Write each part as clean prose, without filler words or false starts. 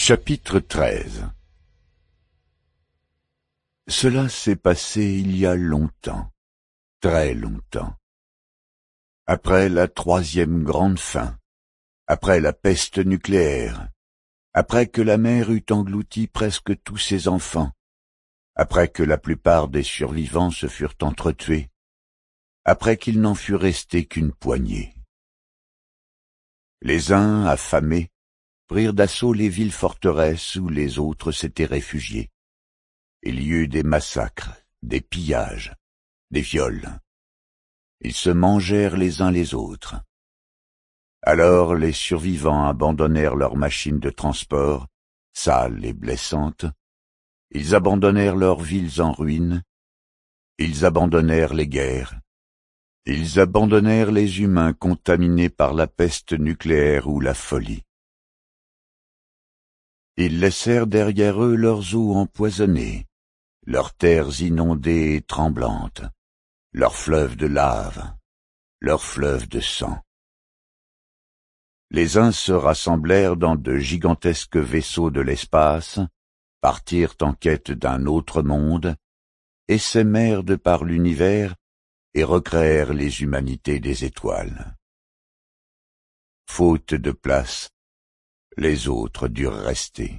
Chapitre 13. Cela s'est passé il y a longtemps, très longtemps. Après la troisième grande faim, après la peste nucléaire, après que la mer eut englouti presque tous ses enfants, après que la plupart des survivants se furent entretués, après qu'il n'en fut resté qu'une poignée. Les uns, affamés, prirent d'assaut les villes forteresses où les autres s'étaient réfugiés. Il y eut des massacres, des pillages, des viols. Ils se mangèrent les uns les autres. Alors les survivants abandonnèrent leurs machines de transport, sales et blessantes. Ils abandonnèrent leurs villes en ruine. Ils abandonnèrent les guerres. Ils abandonnèrent les humains contaminés par la peste nucléaire ou la folie. Ils laissèrent derrière eux leurs eaux empoisonnées, leurs terres inondées et tremblantes, leurs fleuves de lave, leurs fleuves de sang. Les uns se rassemblèrent dans de gigantesques vaisseaux de l'espace, partirent en quête d'un autre monde, essaimèrent de par l'univers et recréèrent les humanités des étoiles. Faute de place, les autres durent rester.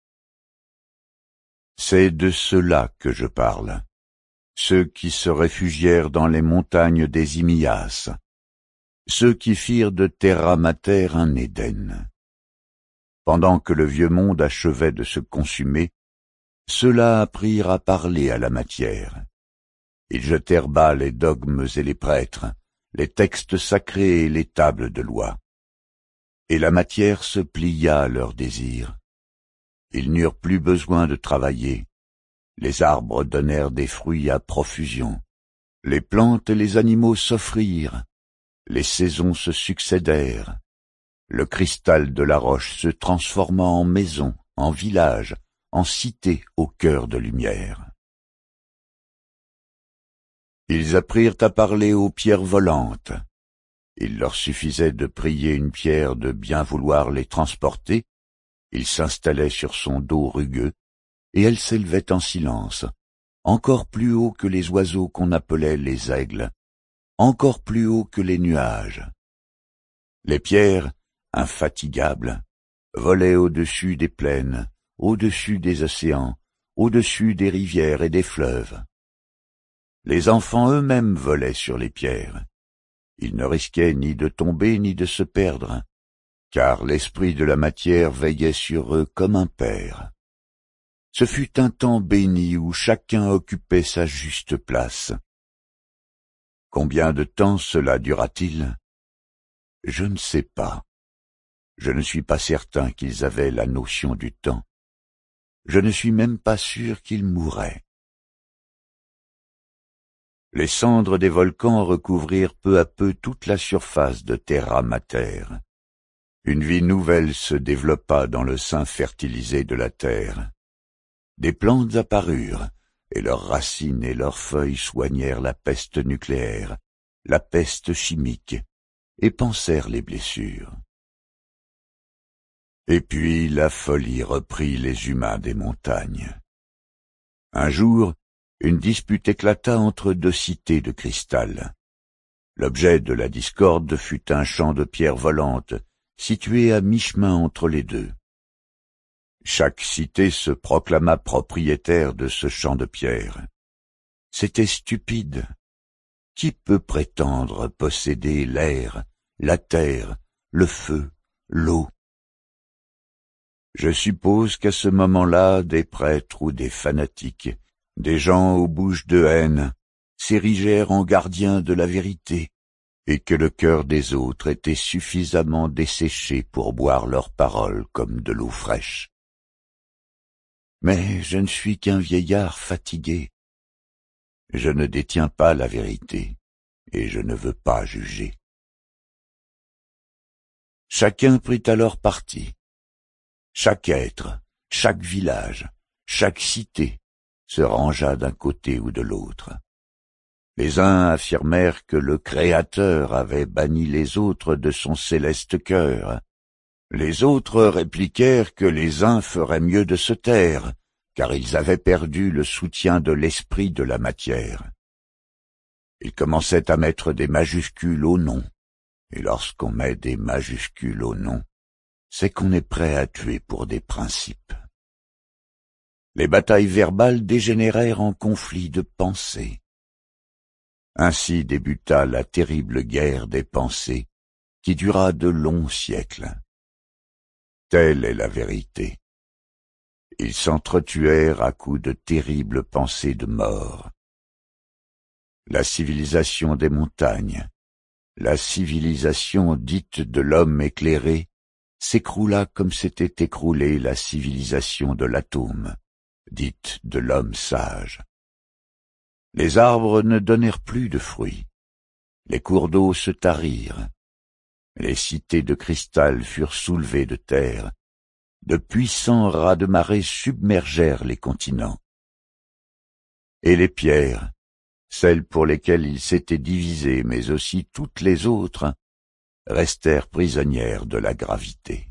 C'est de ceux-là que je parle, ceux qui se réfugièrent dans les montagnes des Himayas, ceux qui firent de Terra Mater un Éden. Pendant que le vieux monde achevait de se consumer, ceux-là apprirent à parler à la matière. Ils jetèrent bas les dogmes et les prêtres, les textes sacrés et les tables de loi. Et la matière se plia à leurs désirs. Ils n'eurent plus besoin de travailler. Les arbres donnèrent des fruits à profusion. Les plantes et les animaux s'offrirent. Les saisons se succédèrent. Le cristal de la roche se transforma en maison, en village, en cité au cœur de lumière. Ils apprirent à parler aux pierres volantes. Il leur suffisait de prier une pierre de bien vouloir les transporter. Ils s'installaient sur son dos rugueux, et elle s'élevait en silence, encore plus haut que les oiseaux qu'on appelait les aigles, encore plus haut que les nuages. Les pierres, infatigables, volaient au-dessus des plaines, au-dessus des océans, au-dessus des rivières et des fleuves. Les enfants eux-mêmes volaient sur les pierres. Ils ne risquaient ni de tomber ni de se perdre, car l'esprit de la matière veillait sur eux comme un père. Ce fut un temps béni où chacun occupait sa juste place. Combien de temps cela dura-t-il? Je ne sais pas. Je ne suis pas certain qu'ils avaient la notion du temps. Je ne suis même pas sûr qu'ils mouraient. Les cendres des volcans recouvrirent peu à peu toute la surface de Terra Mater. Une vie nouvelle se développa dans le sein fertilisé de la terre. Des plantes apparurent, et leurs racines et leurs feuilles soignèrent la peste nucléaire, la peste chimique, et pansèrent les blessures. Et puis la folie reprit les humains des montagnes. Un jour, une dispute éclata entre deux cités de cristal. L'objet de la discorde fut un champ de pierres volantes, situé à mi-chemin entre les deux. Chaque cité se proclama propriétaire de ce champ de pierres. C'était stupide. Qui peut prétendre posséder l'air, la terre, le feu, l'eau? Je suppose qu'à ce moment-là, des prêtres ou des fanatiques, des gens aux bouches de haine, s'érigèrent en gardiens de la vérité, et que le cœur des autres était suffisamment desséché pour boire leurs paroles comme de l'eau fraîche. Mais je ne suis qu'un vieillard fatigué. Je ne détiens pas la vérité, et je ne veux pas juger. Chacun prit alors parti. Chaque être, chaque village, chaque cité se rangea d'un côté ou de l'autre. Les uns affirmèrent que le Créateur avait banni les autres de son céleste cœur, Les autres répliquèrent que les uns feraient mieux de se taire, car ils avaient perdu le soutien de l'esprit de la matière. Ils commençaient à mettre des majuscules au nom, et lorsqu'on met des majuscules au nom, c'est qu'on est prêt à tuer pour des principes. Les batailles verbales dégénérèrent en conflits de pensées. Ainsi débuta la terrible guerre des pensées, qui dura de longs siècles. Telle est la vérité. Ils s'entretuèrent à coups de terribles pensées de mort. La civilisation des montagnes, la civilisation dite de l'homme éclairé, s'écroula comme s'était écroulée la civilisation de l'atome, dite de l'homme sage. Les arbres ne donnèrent plus de fruits, les cours d'eau se tarirent, les cités de cristal furent soulevées de terre, de puissants raz-de-marée submergèrent les continents. Et les pierres, celles pour lesquelles ils s'étaient divisés, mais aussi toutes les autres, restèrent prisonnières de la gravité.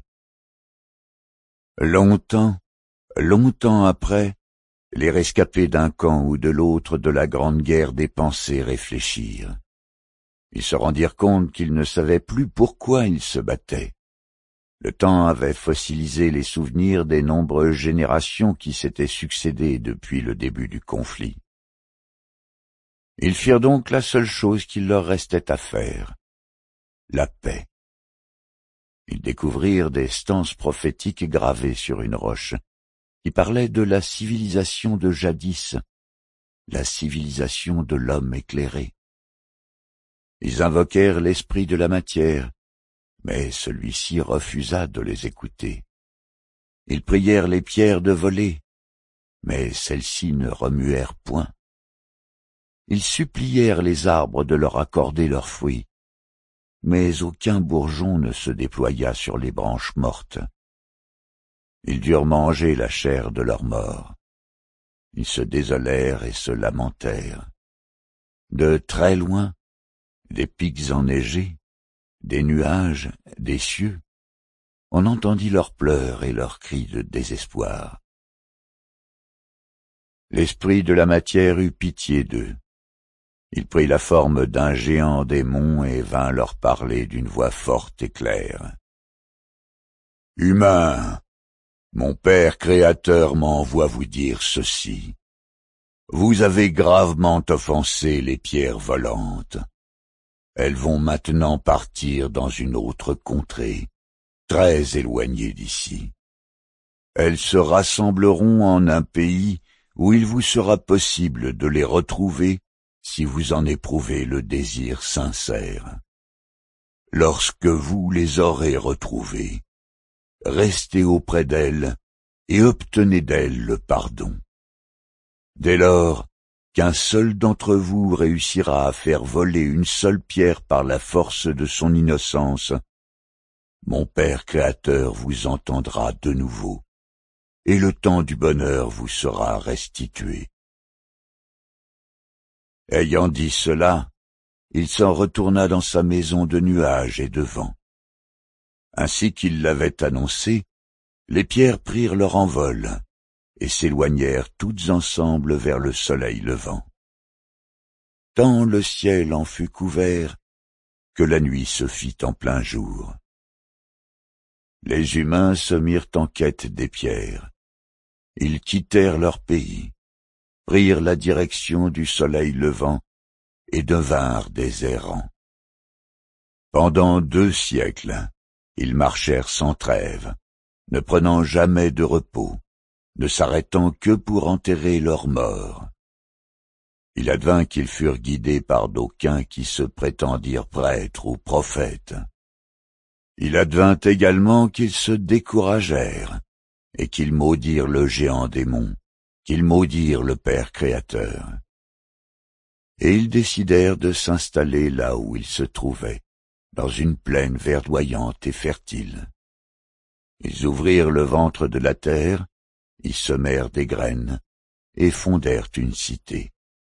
Longtemps après, les rescapés d'un camp ou de l'autre de la grande guerre des pensées réfléchirent. Ils se rendirent compte qu'ils ne savaient plus pourquoi ils se battaient. Le temps avait fossilisé les souvenirs des nombreuses générations qui s'étaient succédé depuis le début du conflit. Ils firent donc la seule chose qu'il leur restait à faire, la paix. Ils découvrirent des stances prophétiques gravées sur une roche, qui parlaient de la civilisation de jadis, la civilisation de l'homme éclairé. Ils invoquèrent l'esprit de la matière, mais celui-ci refusa de les écouter. Ils prièrent les pierres de voler, mais celles-ci ne remuèrent point. Ils supplièrent les arbres de leur accorder leurs fruits, mais aucun bourgeon ne se déploya sur les branches mortes. Ils durent manger la chair de leurs morts. Ils se désolèrent et se lamentèrent. De très loin, des pics enneigés, des nuages, des cieux, on entendit leurs pleurs et leurs cris de désespoir. L'esprit de la matière eut pitié d'eux. Il prit la forme d'un géant démon et vint leur parler d'une voix forte et claire. « Humains, mon Père créateur m'envoie vous dire ceci. Vous avez gravement offensé les pierres volantes. Elles vont maintenant partir dans une autre contrée, très éloignée d'ici. Elles se rassembleront en un pays où il vous sera possible de les retrouver si vous en éprouvez le désir sincère. Lorsque vous les aurez retrouvées, restez auprès d'elles et obtenez d'elles le pardon. Dès lors qu'un seul d'entre vous réussira à faire voler une seule pierre par la force de son innocence, mon Père créateur vous entendra de nouveau, et le temps du bonheur vous sera restitué. » Ayant dit cela, il s'en retourna dans sa maison de nuages et de vent. Ainsi qu'il l'avait annoncé, les pierres prirent leur envol et s'éloignèrent toutes ensemble vers le soleil levant. Tant le ciel en fut couvert que la nuit se fit en plein jour. Les humains se mirent en quête des pierres. Ils quittèrent leur pays, prirent la direction du soleil levant et devinrent des errants. Pendant 2 siècles, ils marchèrent sans trêve, ne prenant jamais de repos, ne s'arrêtant que pour enterrer leurs morts. Il advint qu'ils furent guidés par d'aucuns qui se prétendirent prêtres ou prophètes. Il advint également qu'ils se découragèrent, et qu'ils maudirent le géant démon, qu'ils maudirent le Père créateur. Et ils décidèrent de s'installer là où ils se trouvaient, dans une plaine verdoyante et fertile. Ils ouvrirent le ventre de la terre, y semèrent des graines, et fondèrent une cité.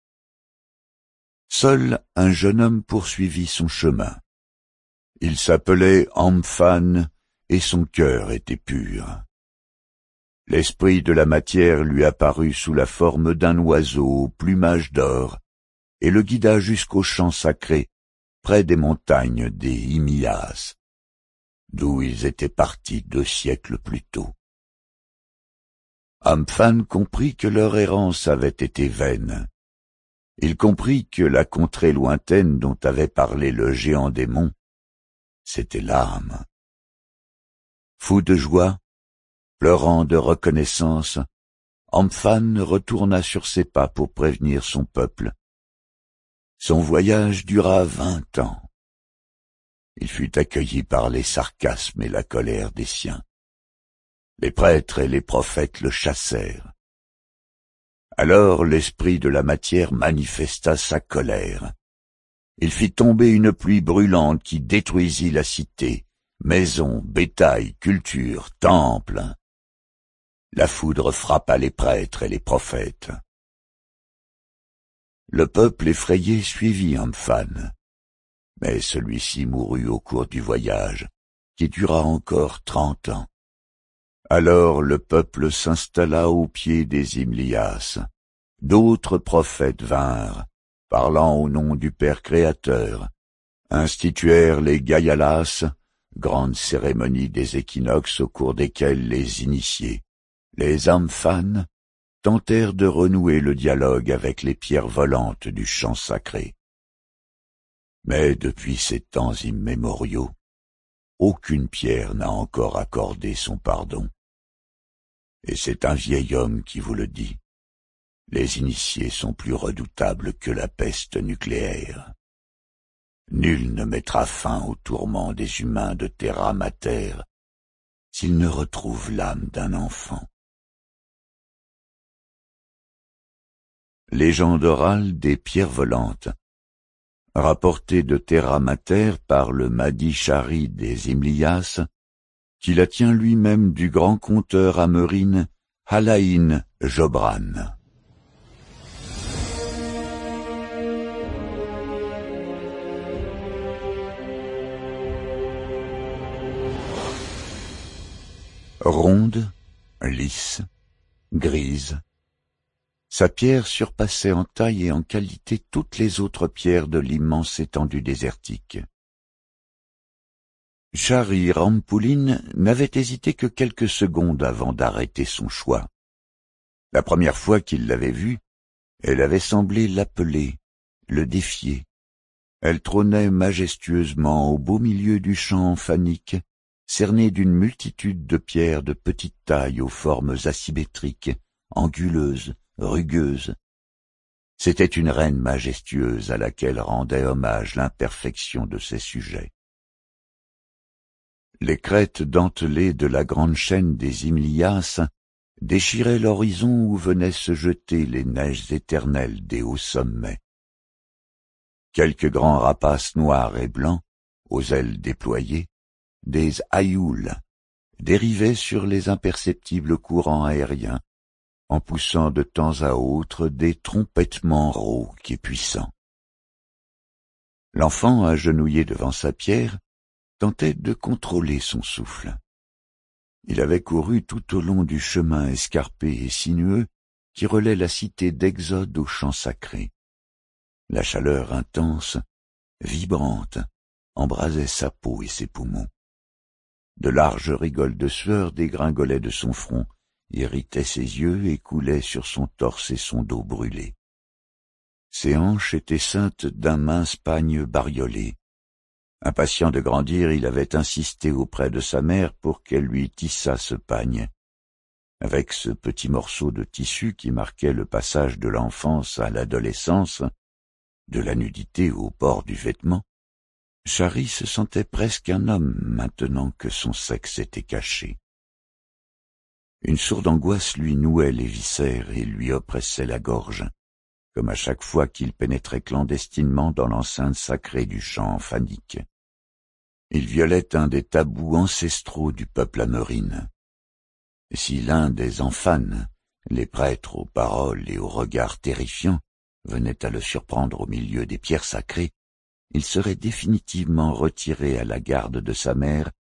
Seul un jeune homme poursuivit son chemin. Il s'appelait Amphan, et son cœur était pur. L'esprit de la matière lui apparut sous la forme d'un oiseau au plumage d'or, et le guida jusqu'au champ sacré, près des montagnes des Himayas, d'où ils étaient partis 2 siècles plus tôt. Amphan comprit que leur errance avait été vaine. Il comprit que la contrée lointaine dont avait parlé le géant démon, c'était l'âme. Fou de joie, pleurant de reconnaissance, Amphan retourna sur ses pas pour prévenir son peuple. Son voyage dura 20 ans. Il fut accueilli par les sarcasmes et la colère des siens. Les prêtres et les prophètes le chassèrent. Alors l'esprit de la matière manifesta sa colère. Il fit tomber une pluie brûlante qui détruisit la cité, maisons, bétail, culture, temples. La foudre frappa les prêtres et les prophètes. Le peuple effrayé suivit Amphan, mais celui-ci mourut au cours du voyage, qui dura encore 30 ans. Alors le peuple s'installa au pied des Himayas. D'autres prophètes vinrent, parlant au nom du Père Créateur, instituèrent les Gayalas, grandes cérémonies des équinoxes au cours desquelles les initiés, les Amphan, tentèrent de renouer le dialogue avec les pierres volantes du champ sacré. Mais depuis ces temps immémoriaux, aucune pierre n'a encore accordé son pardon. Et c'est un vieil homme qui vous le dit. Les initiés sont plus redoutables que la peste nucléaire. Nul ne mettra fin aux tourments des humains de Terra Mater s'il ne retrouve l'âme d'un enfant. Légende orale des pierres volantes, rapportée de Terra Mater par le Mahdi Shari des Himayas, qui la tient lui-même du grand conteur amérine Halaïn Jobran. Ronde, lisse, grise, sa pierre surpassait en taille et en qualité toutes les autres pierres de l'immense étendue désertique. Shari Rampouline n'avait hésité que quelques secondes avant d'arrêter son choix. La première fois qu'il l'avait vue, elle avait semblé l'appeler, le défier. Elle trônait majestueusement au beau milieu du champ amphanique, cernée d'une multitude de pierres de petite taille aux formes asymétriques, anguleuses, rugueuses. C'était une reine majestueuse à laquelle rendait hommage l'imperfection de ses sujets. Les crêtes dentelées de la grande chaîne des Himayas déchiraient l'horizon où venaient se jeter les neiges éternelles des hauts sommets. Quelques grands rapaces noirs et blancs, aux ailes déployées, des aïouls, dérivaient sur les imperceptibles courants aériens, en poussant de temps à autre des trompettements rauques et puissants. L'enfant, agenouillé devant sa pierre, tentait de contrôler son souffle. Il avait couru tout au long du chemin escarpé et sinueux qui relaie la cité d'Exode au champ sacré. La chaleur intense, vibrante, embrasait sa peau et ses poumons. De larges rigoles de sueur dégringolaient de son front, irritaient ses yeux et coulaient sur son torse et son dos brûlé. Ses hanches étaient ceintes d'un mince pagne bariolé. Impatient de grandir, il avait insisté auprès de sa mère pour qu'elle lui tissât ce pagne. Avec ce petit morceau de tissu qui marquait le passage de l'enfance à l'adolescence, de la nudité au port du vêtement, Shari se sentait presque un homme maintenant que son sexe était caché. Une sourde angoisse lui nouait les viscères et lui oppressait la gorge, comme à chaque fois qu'il pénétrait clandestinement dans l'enceinte sacrée du champ amphanique. Il violait un des tabous ancestraux du peuple amérine. Si l'un des Amphan, les prêtres aux paroles et aux regards terrifiants, venait à le surprendre au milieu des pierres sacrées, il serait définitivement retiré à la garde de sa mère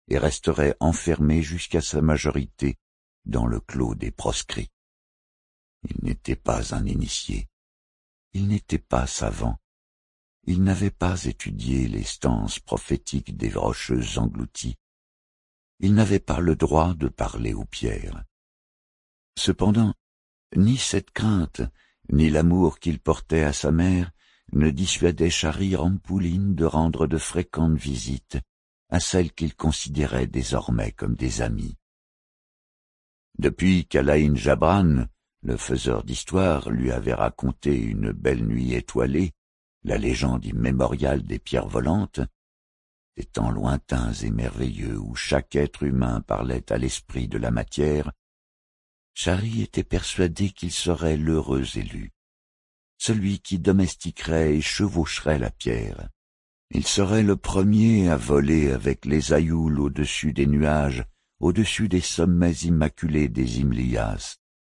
et resterait enfermé jusqu'à sa majorité dans le clos des proscrits. Il n'était pas un initié, il n'était pas savant, il n'avait pas étudié les stances prophétiques des rocheuses englouties, il n'avait pas le droit de parler aux pierres. Cependant, ni cette crainte, ni l'amour qu'il portait à sa mère ne dissuadaient Shahri Rampouline de rendre de fréquentes visites à celles qu'il considérait désormais comme des amies. Depuis qu'Alaïn Jabran, le faiseur d'histoire, lui avait raconté une belle nuit étoilée, la légende immémoriale des pierres volantes, des temps lointains et merveilleux où chaque être humain parlait à l'esprit de la matière, Shahri était persuadé qu'il serait l'heureux élu, celui qui domestiquerait et chevaucherait la pierre. Il serait le premier à voler avec les Aïouls au-dessus des nuages, au-dessus des sommets immaculés des Himalayas.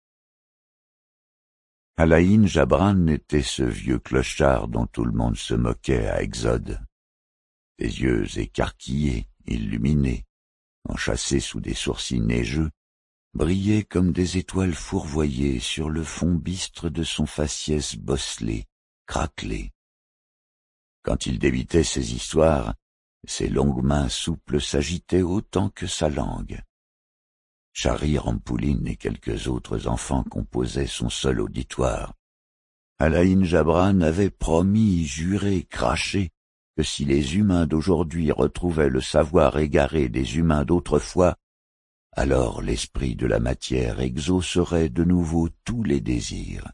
Alaïn Jabran était ce vieux clochard dont tout le monde se moquait à Exode. Des yeux écarquillés, illuminés, enchâssés sous des sourcils neigeux, brillaient comme des étoiles fourvoyées sur le fond bistre de son faciès bosselé, craquelé. Quand il débitait ses histoires, ses longues mains souples s'agitaient autant que sa langue. Shahri Rampouline et quelques autres enfants composaient son seul auditoire. Alaïn Jabran avait promis, juré, craché, que si les humains d'aujourd'hui retrouvaient le savoir égaré des humains d'autrefois, alors l'esprit de la matière exaucerait de nouveau tous les désirs.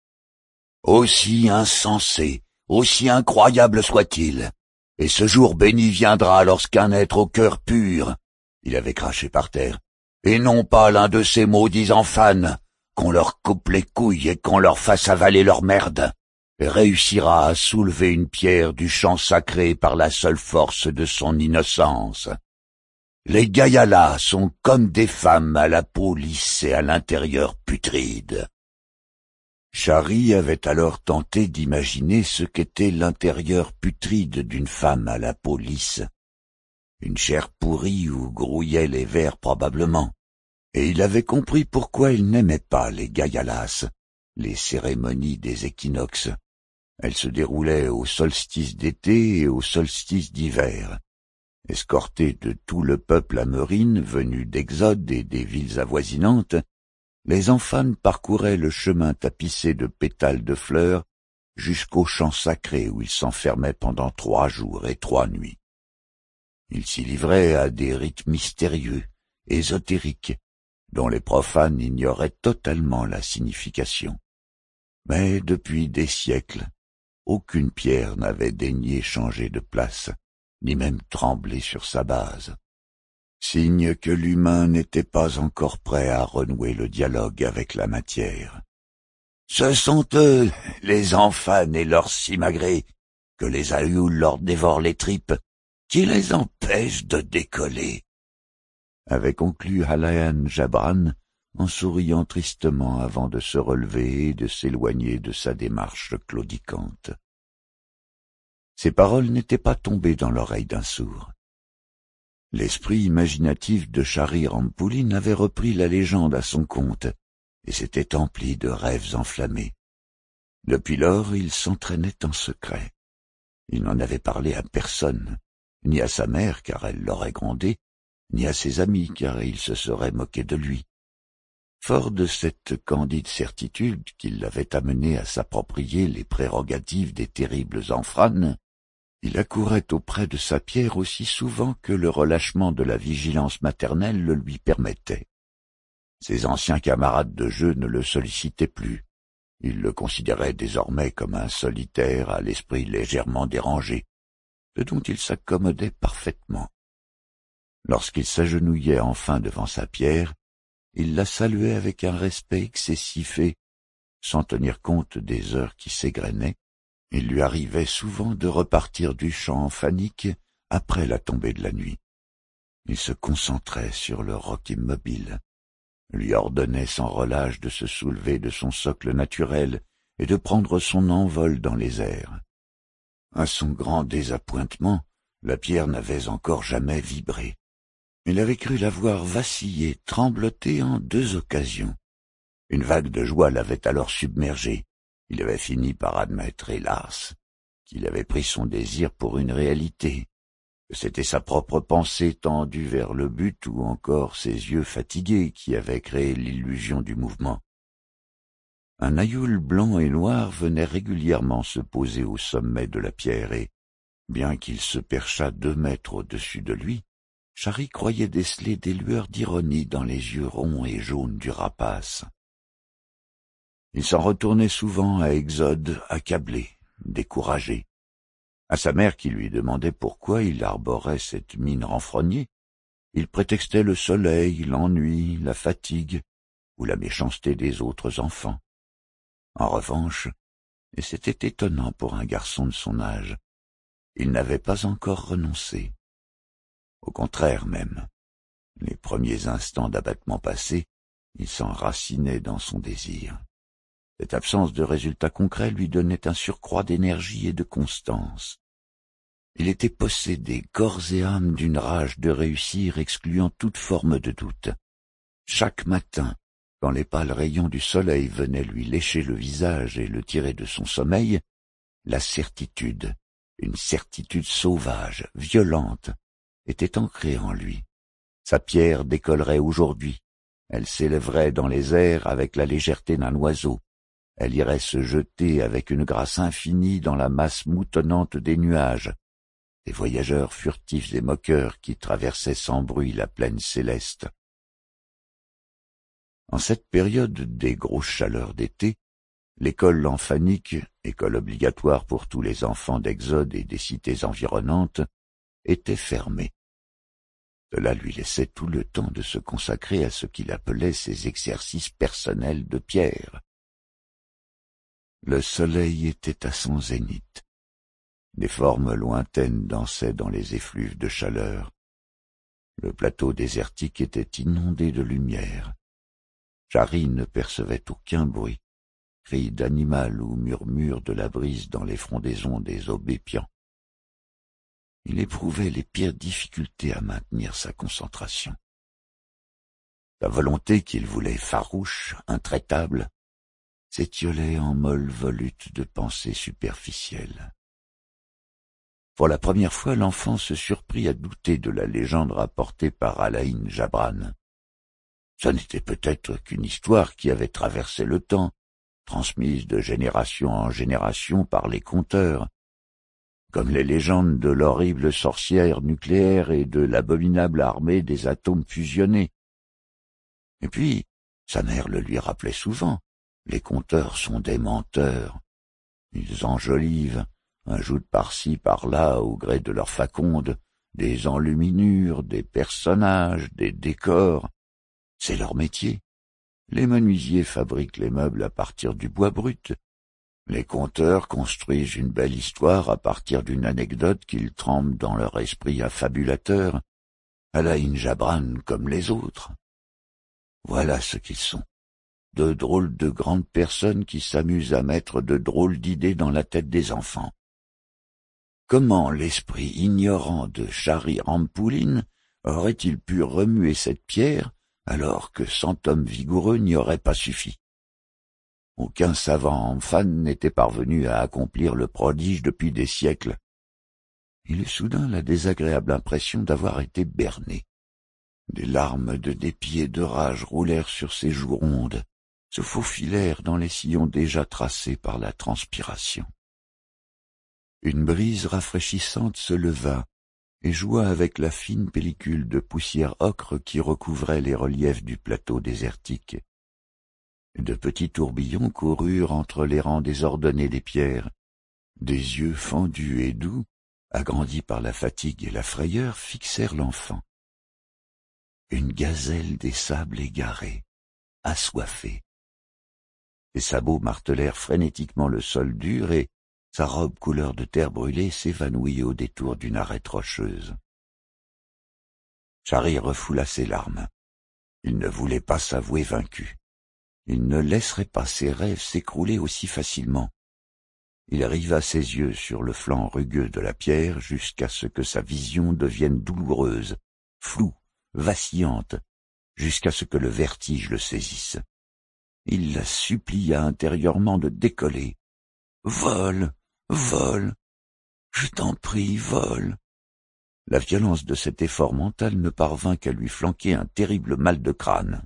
Aussi insensé, aussi incroyable soit-il, et ce jour béni viendra lorsqu'un être au cœur pur, il avait craché par terre, et non pas l'un de ces maudits enfants, qu'on leur coupe les couilles et qu'on leur fasse avaler leur merde, réussira à soulever une pierre du champ sacré par la seule force de son innocence. Les Gaialas sont comme des femmes à la peau lisse et à l'intérieur putride. Shahri avait alors tenté d'imaginer ce qu'était l'intérieur putride d'une femme à la peau lisse. Une chair pourrie où grouillaient les vers probablement, et il avait compris pourquoi il n'aimait pas les Gaialas, les cérémonies des équinoxes. Elles se déroulaient au solstice d'été et au solstice d'hiver. Escortés de tout le peuple amerine venu d'Exode et des villes avoisinantes, les enfants parcouraient le chemin tapissé de pétales de fleurs jusqu'au champ sacré où ils s'enfermaient pendant 3 jours et 3 nuits. Ils s'y livraient à des rites mystérieux, ésotériques, dont les profanes ignoraient totalement la signification. Mais depuis des siècles, aucune pierre n'avait daigné changer de place, ni même trembler sur sa base. Signe que l'humain n'était pas encore prêt à renouer le dialogue avec la matière. Ce sont eux, les enfants et leurs simagrées, que les Aïouls leur dévorent les tripes, qui les empêchent de décoller, avait conclu Alaïn Jabran en souriant tristement avant de se relever et de s'éloigner de sa démarche claudicante. Ces paroles n'étaient pas tombées dans l'oreille d'un sourd. L'esprit imaginatif de Shahri Rampouline avait repris la légende à son compte et s'était empli de rêves enflammés. Depuis lors, il s'entraînait en secret. Il n'en avait parlé à personne, ni à sa mère car elle l'aurait grondé, ni à ses amis car ils se seraient moqués de lui. Fort de cette candide certitude qui l'avait amené à s'approprier les prérogatives des terribles Amphranes, il accourait auprès de sa pierre aussi souvent que le relâchement de la vigilance maternelle le lui permettait. Ses anciens camarades de jeu ne le sollicitaient plus. Ils le considéraient désormais comme un solitaire à l'esprit légèrement dérangé, ce dont il s'accommodait parfaitement. Lorsqu'il s'agenouillait enfin devant sa pierre, il la saluait avec un respect excessif et, sans tenir compte des heures qui s'égrenaient, il lui arrivait souvent de repartir du champ phanique après la tombée de la nuit. Il se concentrait sur le roc immobile, lui ordonnait sans relâche de se soulever de son socle naturel et de prendre son envol dans les airs. À son grand désappointement, la pierre n'avait encore jamais vibré. Il avait cru la voir vaciller, trembloter en 2 occasions. Une vague de joie l'avait alors submergé. Il avait fini par admettre, hélas, qu'il avait pris son désir pour une réalité, que c'était sa propre pensée tendue vers le but ou encore ses yeux fatigués qui avaient créé l'illusion du mouvement. Un aïeul blanc et noir venait régulièrement se poser au sommet de la pierre et, bien qu'il se perchât 2 mètres au-dessus de lui, Chari croyait déceler des lueurs d'ironie dans les yeux ronds et jaunes du rapace. Il s'en retournait souvent à Exode, accablé, découragé. À sa mère qui lui demandait pourquoi il arborait cette mine renfrognée, il prétextait le soleil, l'ennui, la fatigue ou la méchanceté des autres enfants. En revanche, et c'était étonnant pour un garçon de son âge, il n'avait pas encore renoncé. Au contraire même, les premiers instants d'abattement passés, il s'enracinait dans son désir. Cette absence de résultats concrets lui donnait un surcroît d'énergie et de constance. Il était possédé corps et âme d'une rage de réussir excluant toute forme de doute. Chaque matin, quand les pâles rayons du soleil venaient lui lécher le visage et le tirer de son sommeil, la certitude, une certitude sauvage, violente, était ancrée en lui. Sa pierre décollerait aujourd'hui, elle s'élèverait dans les airs avec la légèreté d'un oiseau, elle irait se jeter avec une grâce infinie dans la masse moutonnante des nuages, des voyageurs furtifs et moqueurs qui traversaient sans bruit la plaine céleste. En cette période des grosses chaleurs d'été, l'école lamphanique, école obligatoire pour tous les enfants d'Exode et des cités environnantes, était fermée. Cela lui laissait tout le temps de se consacrer à ce qu'il appelait ses exercices personnels de pierre. Le soleil était à son zénith. Des formes lointaines dansaient dans les effluves de chaleur. Le plateau désertique était inondé de lumière. Chari ne percevait aucun bruit, cri d'animal ou murmure de la brise dans les frondaisons des aubépierres. Il éprouvait les pires difficultés à maintenir sa concentration. Sa volonté qu'il voulait farouche, intraitable, s'étiolait en molles volutes de pensées superficielles. Pour la première fois, l'enfant se surprit à douter de la légende rapportée par Alain Jabran. Ce n'était peut-être qu'une histoire qui avait traversé le temps, transmise de génération en génération par les conteurs, comme les légendes de l'horrible sorcière nucléaire et de l'abominable armée des atomes fusionnés. Et puis, sa mère le lui rappelait souvent, les conteurs sont des menteurs. Ils enjolivent, ajoutent par-ci par-là au gré de leur faconde, des enluminures, des personnages, des décors. C'est leur métier. Les menuisiers fabriquent les meubles à partir du bois brut. Les conteurs construisent une belle histoire à partir d'une anecdote qu'ils trempent dans leur esprit affabulateur, Alain Jabran comme les autres. Voilà ce qu'ils sont. De drôles de grandes personnes qui s'amusent à mettre de drôles d'idées dans la tête des enfants. Comment l'esprit ignorant de Chari Rampouline aurait-il pu remuer cette pierre alors que 100 hommes vigoureux n'y auraient pas suffi? Aucun savant emphane n'était parvenu à accomplir le prodige depuis des siècles. Il eut soudain la désagréable impression d'avoir été berné. Des larmes de dépit et de rage roulèrent sur ses joues rondes, se faufilèrent dans les sillons déjà tracés par la transpiration. Une brise rafraîchissante se leva et joua avec la fine pellicule de poussière ocre qui recouvrait les reliefs du plateau désertique. De petits tourbillons coururent entre les rangs désordonnés des pierres. Des yeux fendus et doux, agrandis par la fatigue et la frayeur, fixèrent l'enfant. Une gazelle des sables égarés, assoiffée. Ses sabots martelèrent frénétiquement le sol dur et sa robe couleur de terre brûlée s'évanouit au détour d'une arête rocheuse. Chari refoula ses larmes. Il ne voulait pas s'avouer vaincu. Il ne laisserait pas ses rêves s'écrouler aussi facilement. Il riva ses yeux sur le flanc rugueux de la pierre jusqu'à ce que sa vision devienne douloureuse, floue, vacillante, jusqu'à ce que le vertige le saisisse. Il la supplia intérieurement de décoller. « Vole, vole, je t'en prie, vole !» La violence de cet effort mental ne parvint qu'à lui flanquer un terrible mal de crâne.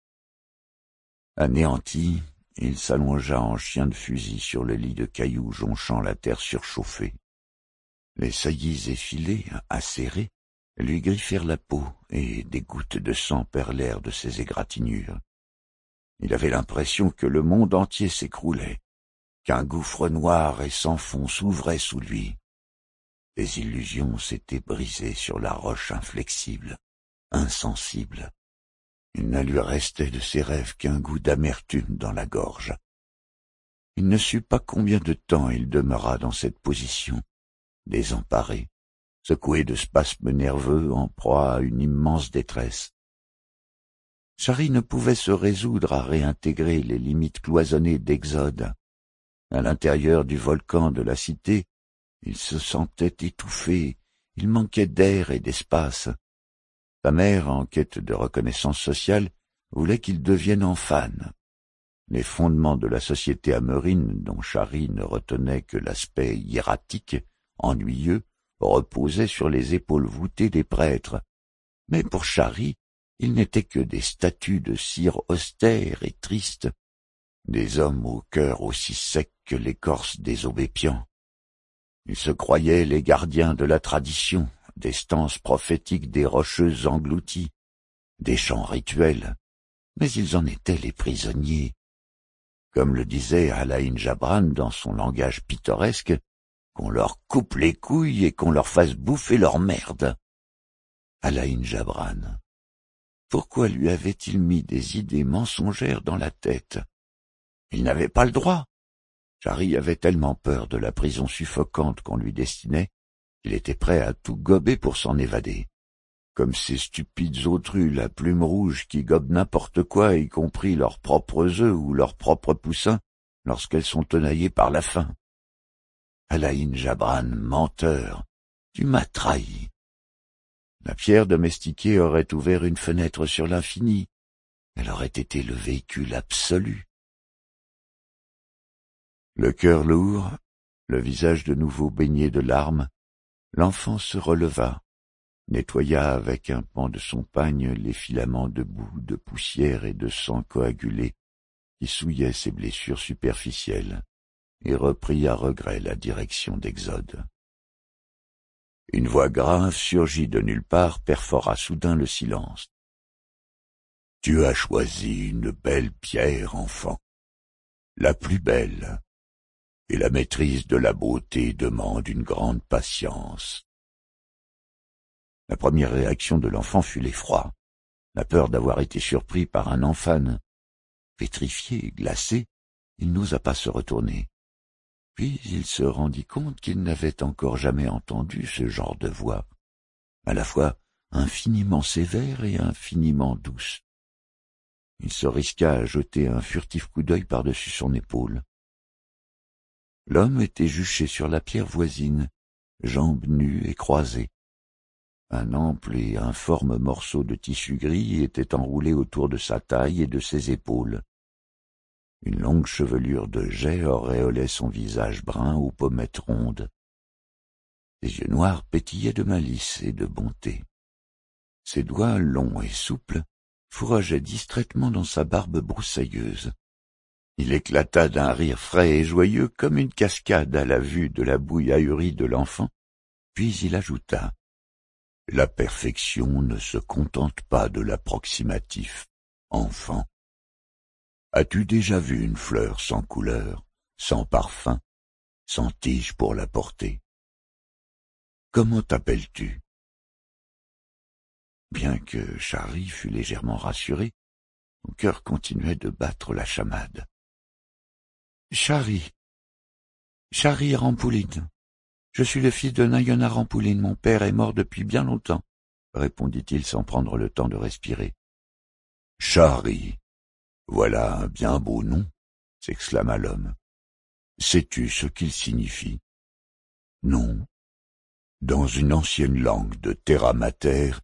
Anéanti, il s'allongea en chien de fusil sur le lit de cailloux jonchant la terre surchauffée. Les saillies effilées, acérées, lui griffèrent la peau et des gouttes de sang perlèrent de ses égratignures. Il avait l'impression que le monde entier s'écroulait, qu'un gouffre noir et sans fond s'ouvrait sous lui. Des illusions s'étaient brisées sur la roche inflexible, insensible. Il ne lui restait de ses rêves qu'un goût d'amertume dans la gorge. Il ne sut pas combien de temps il demeura dans cette position, désemparé, secoué de spasmes nerveux, en proie à une immense détresse. Chari ne pouvait se résoudre à réintégrer les limites cloisonnées d'Exode. À l'intérieur du volcan de la cité, il se sentait étouffé, il manquait d'air et d'espace. Sa mère, en quête de reconnaissance sociale, voulait qu'il devienne en fan. Les fondements de la société amerine, dont Chari ne retenait que l'aspect hiératique, ennuyeux, reposaient sur les épaules voûtées des prêtres. Mais pour Chari, ils n'étaient que des statues de cire austères et tristes, des hommes au cœur aussi sec que l'écorce des aubépierres. Ils se croyaient les gardiens de la tradition, des stances prophétiques des rocheuses englouties, des chants rituels, mais ils en étaient les prisonniers. Comme le disait Alain Jabran dans son langage pittoresque, qu'on leur coupe les couilles et qu'on leur fasse bouffer leur merde. Alain Jabran. Pourquoi lui avait-il mis des idées mensongères dans la tête? Il n'avait pas le droit. Chari avait tellement peur de la prison suffocante qu'on lui destinait qu'il était prêt à tout gober pour s'en évader. Comme ces stupides autrues à plumes rouges qui gobent n'importe quoi, y compris leurs propres œufs ou leurs propres poussins, lorsqu'elles sont tenaillées par la faim. Alain Jabran, menteur, tu m'as trahi. La pierre domestiquée aurait ouvert une fenêtre sur l'infini. Elle aurait été le véhicule absolu. Le cœur lourd, le visage de nouveau baigné de larmes, l'enfant se releva, nettoya avec un pan de son pagne les filaments de boue, de poussière et de sang coagulé qui souillaient ses blessures superficielles, et reprit à regret la direction d'Exode. Une voix grave surgit de nulle part perfora soudain le silence. « Tu as choisi une belle pierre, enfant, la plus belle, et la maîtrise de la beauté demande une grande patience. » La première réaction de l'enfant fut l'effroi, la peur d'avoir été surpris par un enfant. Pétrifié, glacé, il n'osa pas se retourner. Puis il se rendit compte qu'il n'avait encore jamais entendu ce genre de voix, à la fois infiniment sévère et infiniment douce. Il se risqua à jeter un furtif coup d'œil par-dessus son épaule. L'homme était juché sur la pierre voisine, jambes nues et croisées. Un ample et informe morceau de tissu gris était enroulé autour de sa taille et de ses épaules. Une longue chevelure de jais auréolait son visage brun aux pommettes rondes. Ses yeux noirs pétillaient de malice et de bonté. Ses doigts longs et souples fourrageaient distraitement dans sa barbe broussailleuse. Il éclata d'un rire frais et joyeux comme une cascade à la vue de la bouille ahurie de l'enfant, puis il ajouta: « La perfection ne se contente pas de l'approximatif, enfant. As-tu déjà vu une fleur sans couleur, sans parfum, sans tige pour la porter? Comment t'appelles-tu » Bien que Chari fût légèrement rassuré, son cœur continuait de battre la chamade. « Chari Rampouline. Je suis le fils de Nayona Rampouline. Mon père est mort depuis bien longtemps, » répondit-il sans prendre le temps de respirer. « Chari, voilà un bien beau nom, » s'exclama l'homme. « Sais-tu ce qu'il signifie? » Non. Dans une ancienne langue de Terra Mater,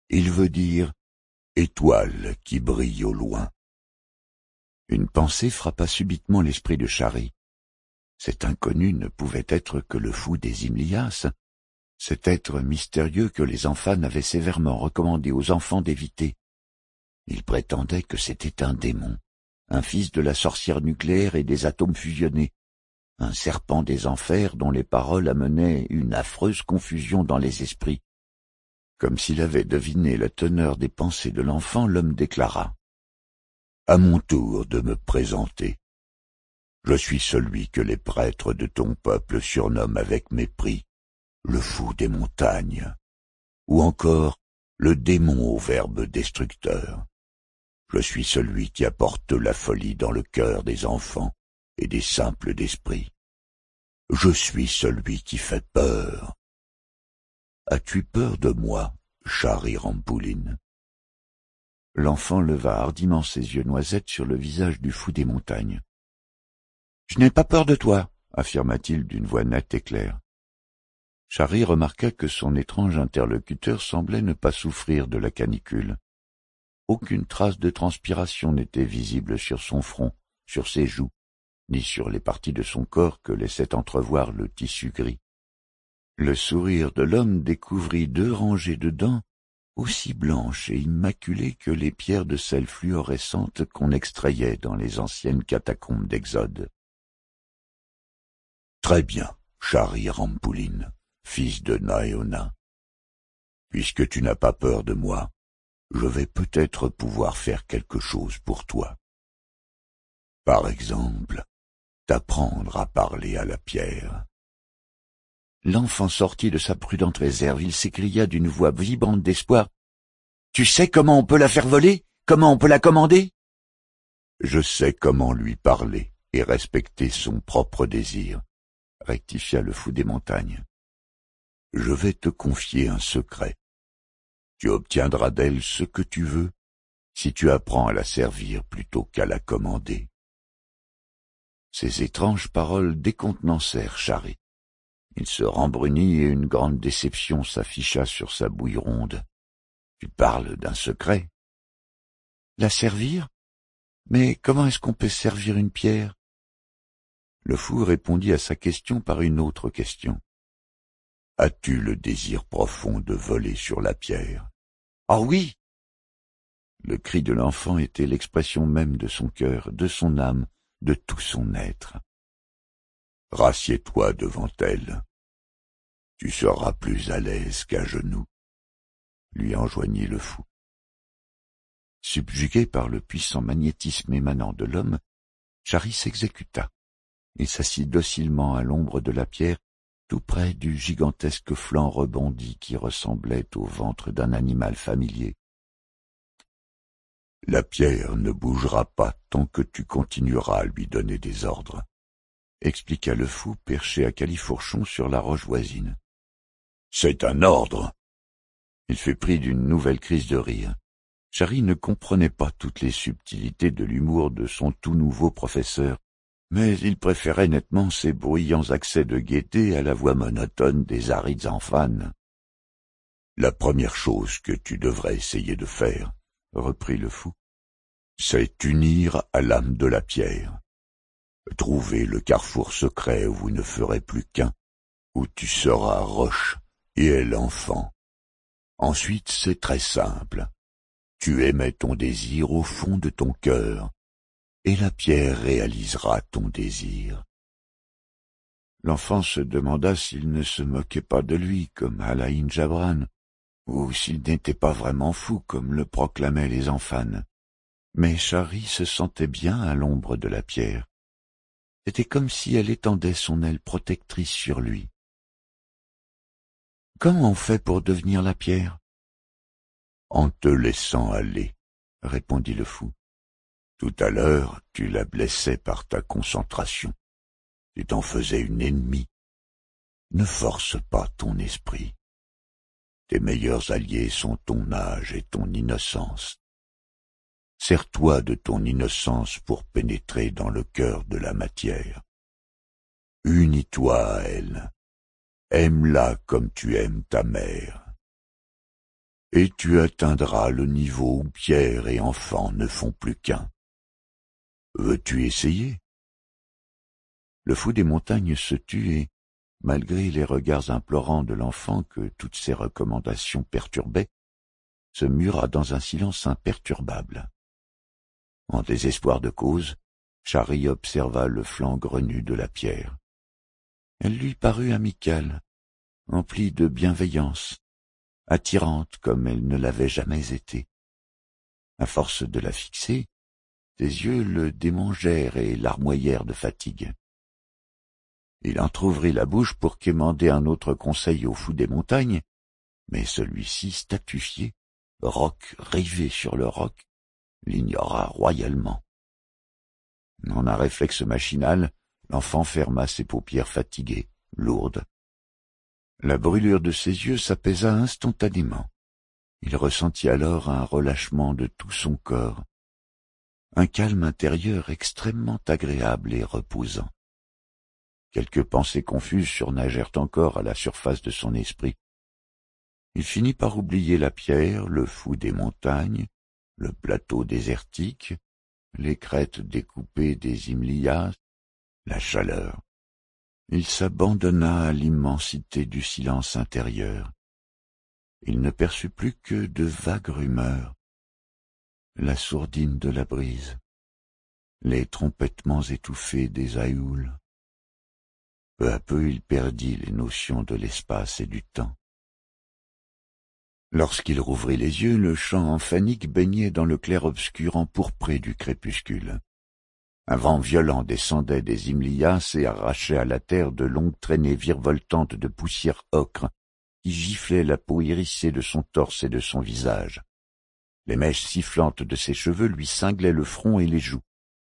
Il veut dire étoile qui brille au loin. Une pensée frappa subitement l'esprit de Chari. Cet inconnu ne pouvait être que le fou des Himlias, cet être mystérieux que les Amphanes avaient sévèrement recommandé aux enfants d'éviter. Il prétendait que c'était un démon, un fils de la sorcière nucléaire et des atomes fusionnés, un serpent des enfers dont les paroles amenaient une affreuse confusion dans les esprits. Comme s'il avait deviné la teneur des pensées de l'enfant, l'homme déclara « À mon tour de me présenter. Je suis celui que les prêtres de ton peuple surnomment avec mépris le fou des montagnes, ou encore le démon au verbe destructeur. Je suis celui qui apporte la folie dans le cœur des enfants et des simples d'esprit. Je suis celui qui fait peur. As-tu peur de moi, Chari Rampouline ?» L'enfant leva hardiment ses yeux noisettes sur le visage du fou des montagnes. « Je n'ai pas peur de toi, » affirma-t-il d'une voix nette et claire. Chari remarqua que son étrange interlocuteur semblait ne pas souffrir de la canicule. Aucune trace de transpiration n'était visible sur son front, sur ses joues, ni sur les parties de son corps que laissait entrevoir le tissu gris. Le sourire de l'homme découvrit 2 rangées de dents aussi blanches et immaculées que les pierres de sel fluorescentes qu'on extrayait dans les anciennes catacombes d'Exode. « Très bien, Chari Rampouline, fils de Naeona. Puisque tu n'as pas peur de moi, je vais peut-être pouvoir faire quelque chose pour toi. Par exemple, t'apprendre à parler à la pierre. » L'enfant sortit de sa prudente réserve. Il s'écria d'une voix vibrante d'espoir. « Tu sais comment on peut la faire voler? Comment on peut la commander ?»« Je sais comment lui parler et respecter son propre désir, » rectifia le fou des montagnes. « Je vais te confier un secret. Tu obtiendras d'elle ce que tu veux si tu apprends à la servir plutôt qu'à la commander. » Ces étranges paroles décontenancèrent Chari. Il se rembrunit et une grande déception s'afficha sur sa bouille ronde. « Tu parles d'un secret ?»« La servir? Mais comment est-ce qu'on peut servir une pierre ?» Le fou répondit à sa question par une autre question. « As-tu le désir profond de voler sur la pierre ?»« Ah oui !» Le cri de l'enfant était l'expression même de son cœur, de son âme, de tout son être. « Rassieds-toi devant elle. Tu seras plus à l'aise qu'à genoux, » lui enjoignit le fou. Subjugué par le puissant magnétisme émanant de l'homme, Chari s'exécuta. Il s'assit docilement à l'ombre de la pierre, tout près du gigantesque flanc rebondi qui ressemblait au ventre d'un animal familier. « La pierre ne bougera pas tant que tu continueras à lui donner des ordres, » expliqua le fou perché à califourchon sur la roche voisine. « C'est un ordre !» Il fut pris d'une nouvelle crise de rire. Chari ne comprenait pas toutes les subtilités de l'humour de son tout nouveau professeur, mais il préférait nettement ces bruyants accès de gaieté à la voix monotone des arides Amphanes. « La première chose que tu devrais essayer de faire, » reprit le fou, « c'est unir à l'âme de la pierre. Trouver le carrefour secret où vous ne ferez plus qu'un, où tu seras roche et elle enfant. Ensuite, c'est très simple. Tu émets ton désir au fond de ton cœur, et la pierre réalisera ton désir. » L'enfant se demanda s'il ne se moquait pas de lui, comme Alain Jabran, ou s'il n'était pas vraiment fou, comme le proclamaient les Amphanes. Mais Chari se sentait bien à l'ombre de la pierre. C'était comme si elle étendait son aile protectrice sur lui. « Comment on fait pour devenir la pierre ?»« En te laissant aller, » répondit le fou. « Tout à l'heure, tu la blessais par ta concentration. Tu t'en faisais une ennemie. Ne force pas ton esprit. Tes meilleurs alliés sont ton âge et ton innocence. Sers-toi de ton innocence pour pénétrer dans le cœur de la matière. Unis-toi à elle. Aime-la comme tu aimes ta mère. et tu atteindras le niveau où pierre et enfant ne font plus qu'un. Veux-tu essayer? Le fou des montagnes se tut et, malgré les regards implorants de l'enfant que toutes ces recommandations perturbaient, se mura dans un silence imperturbable. En désespoir de cause, Chari observa le flanc grenu de la pierre. Elle lui parut amicale, emplie de bienveillance, attirante comme elle ne l'avait jamais été. À force de la fixer, ses yeux le démangèrent et larmoyèrent de fatigue. Il entr'ouvrit la bouche pour quémander un autre conseil au fou des montagnes, mais celui-ci, statufié, roc rivé sur le roc, l'ignora royalement. En un réflexe machinal, l'enfant ferma ses paupières fatiguées, lourdes. La brûlure de ses yeux s'apaisa instantanément. Il ressentit alors un relâchement de tout son corps, un calme intérieur extrêmement agréable et reposant. Quelques pensées confuses surnagèrent encore à la surface de son esprit. Il finit par oublier la pierre, le fou des montagnes, le plateau désertique, les crêtes découpées des Himalayas, la chaleur. Il s'abandonna à l'immensité du silence intérieur. Il ne perçut plus que de vagues rumeurs, la sourdine de la brise, les trompettements étouffés des aïouls. Peu à peu il perdit les notions de l'espace et du temps. Lorsqu'il rouvrit les yeux, le champ emphanique baignait dans le clair-obscur empourpré du crépuscule. Un vent violent descendait des Himalayas et arrachait à la terre de longues traînées virevoltantes de poussière ocre qui giflaient la peau hérissée de son torse et de son visage. Les mèches sifflantes de ses cheveux lui cinglaient le front et les joues.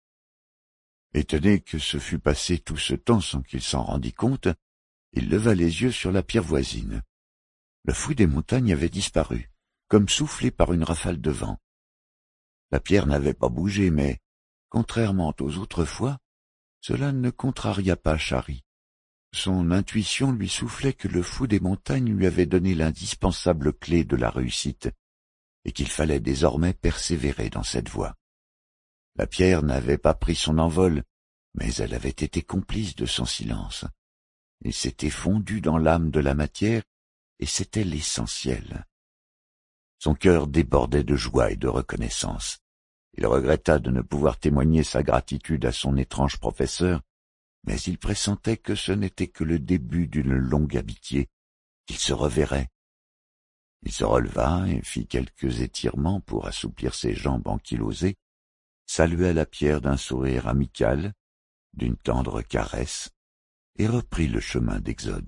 Étonné que ce fût passé tout ce temps sans qu'il s'en rendît compte, il leva les yeux sur la pierre voisine. Le fou des montagnes avait disparu, comme soufflé par une rafale de vent. La pierre n'avait pas bougé, mais, contrairement aux autres fois, cela ne contraria pas Chari. Son intuition lui soufflait que le fou des montagnes lui avait donné l'indispensable clé de la réussite, et qu'il fallait désormais persévérer dans cette voie. La pierre n'avait pas pris son envol, mais elle avait été complice de son silence. Il s'était fondu dans l'âme de la matière, et c'était l'essentiel. Son cœur débordait de joie et de reconnaissance. Il regretta de ne pouvoir témoigner sa gratitude à son étrange professeur, mais il pressentait que ce n'était que le début d'une longue amitié, qu'il se reverrait. Il se releva et fit quelques étirements pour assouplir ses jambes ankylosées, salua la pierre d'un sourire amical, d'une tendre caresse, et reprit le chemin d'Exode.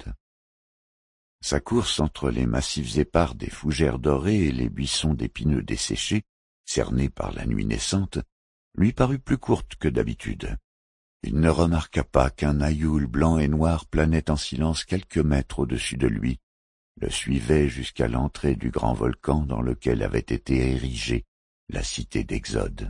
Sa course entre les massifs épars des fougères dorées et les buissons d'épineux desséchés, cernés par la nuit naissante, lui parut plus courte que d'habitude. Il ne remarqua pas qu'un aïoul blanc et noir planait en silence quelques mètres au-dessus de lui, le suivait jusqu'à l'entrée du grand volcan dans lequel avait été érigée la cité d'Exode.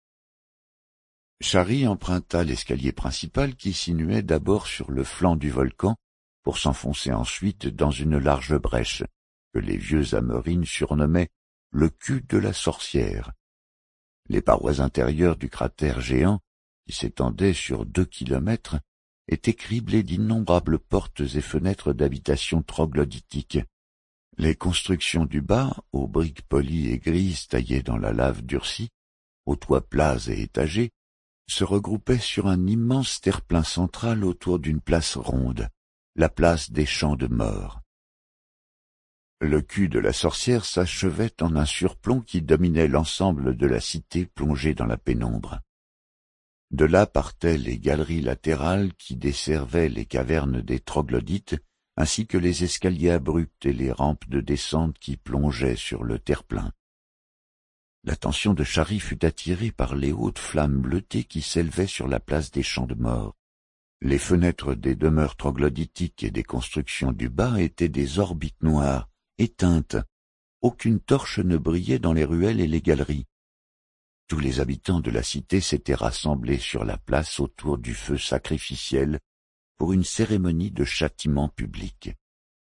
Chari emprunta l'escalier principal qui sinuait d'abord sur le flanc du volcan pour s'enfoncer ensuite dans une large brèche que les vieux Amérines surnommaient le cul de la sorcière. Les parois intérieures du cratère géant, qui s'étendait sur 2 kilomètres, étaient criblées d'innombrables portes et fenêtres d'habitations troglodytiques. Les constructions du bas, aux briques polies et grises taillées dans la lave durcie, aux toits plats et étagés, se regroupaient sur un immense terre-plein central autour d'une place ronde, la place des Champs de Mort. Le cul de la sorcière s'achevait en un surplomb qui dominait l'ensemble de la cité plongée dans la pénombre. De là partaient les galeries latérales qui desservaient les cavernes des troglodytes, ainsi que les escaliers abrupts et les rampes de descente qui plongeaient sur le terre-plein. L'attention de Chari fut attirée par les hautes flammes bleutées qui s'élevaient sur la place des Champs de Mort. Les fenêtres des demeures troglodytiques et des constructions du bas étaient des orbites noires, éteintes. Aucune torche ne brillait dans les ruelles et les galeries. Tous les habitants de la cité s'étaient rassemblés sur la place autour du feu sacrificiel pour une cérémonie de châtiment public.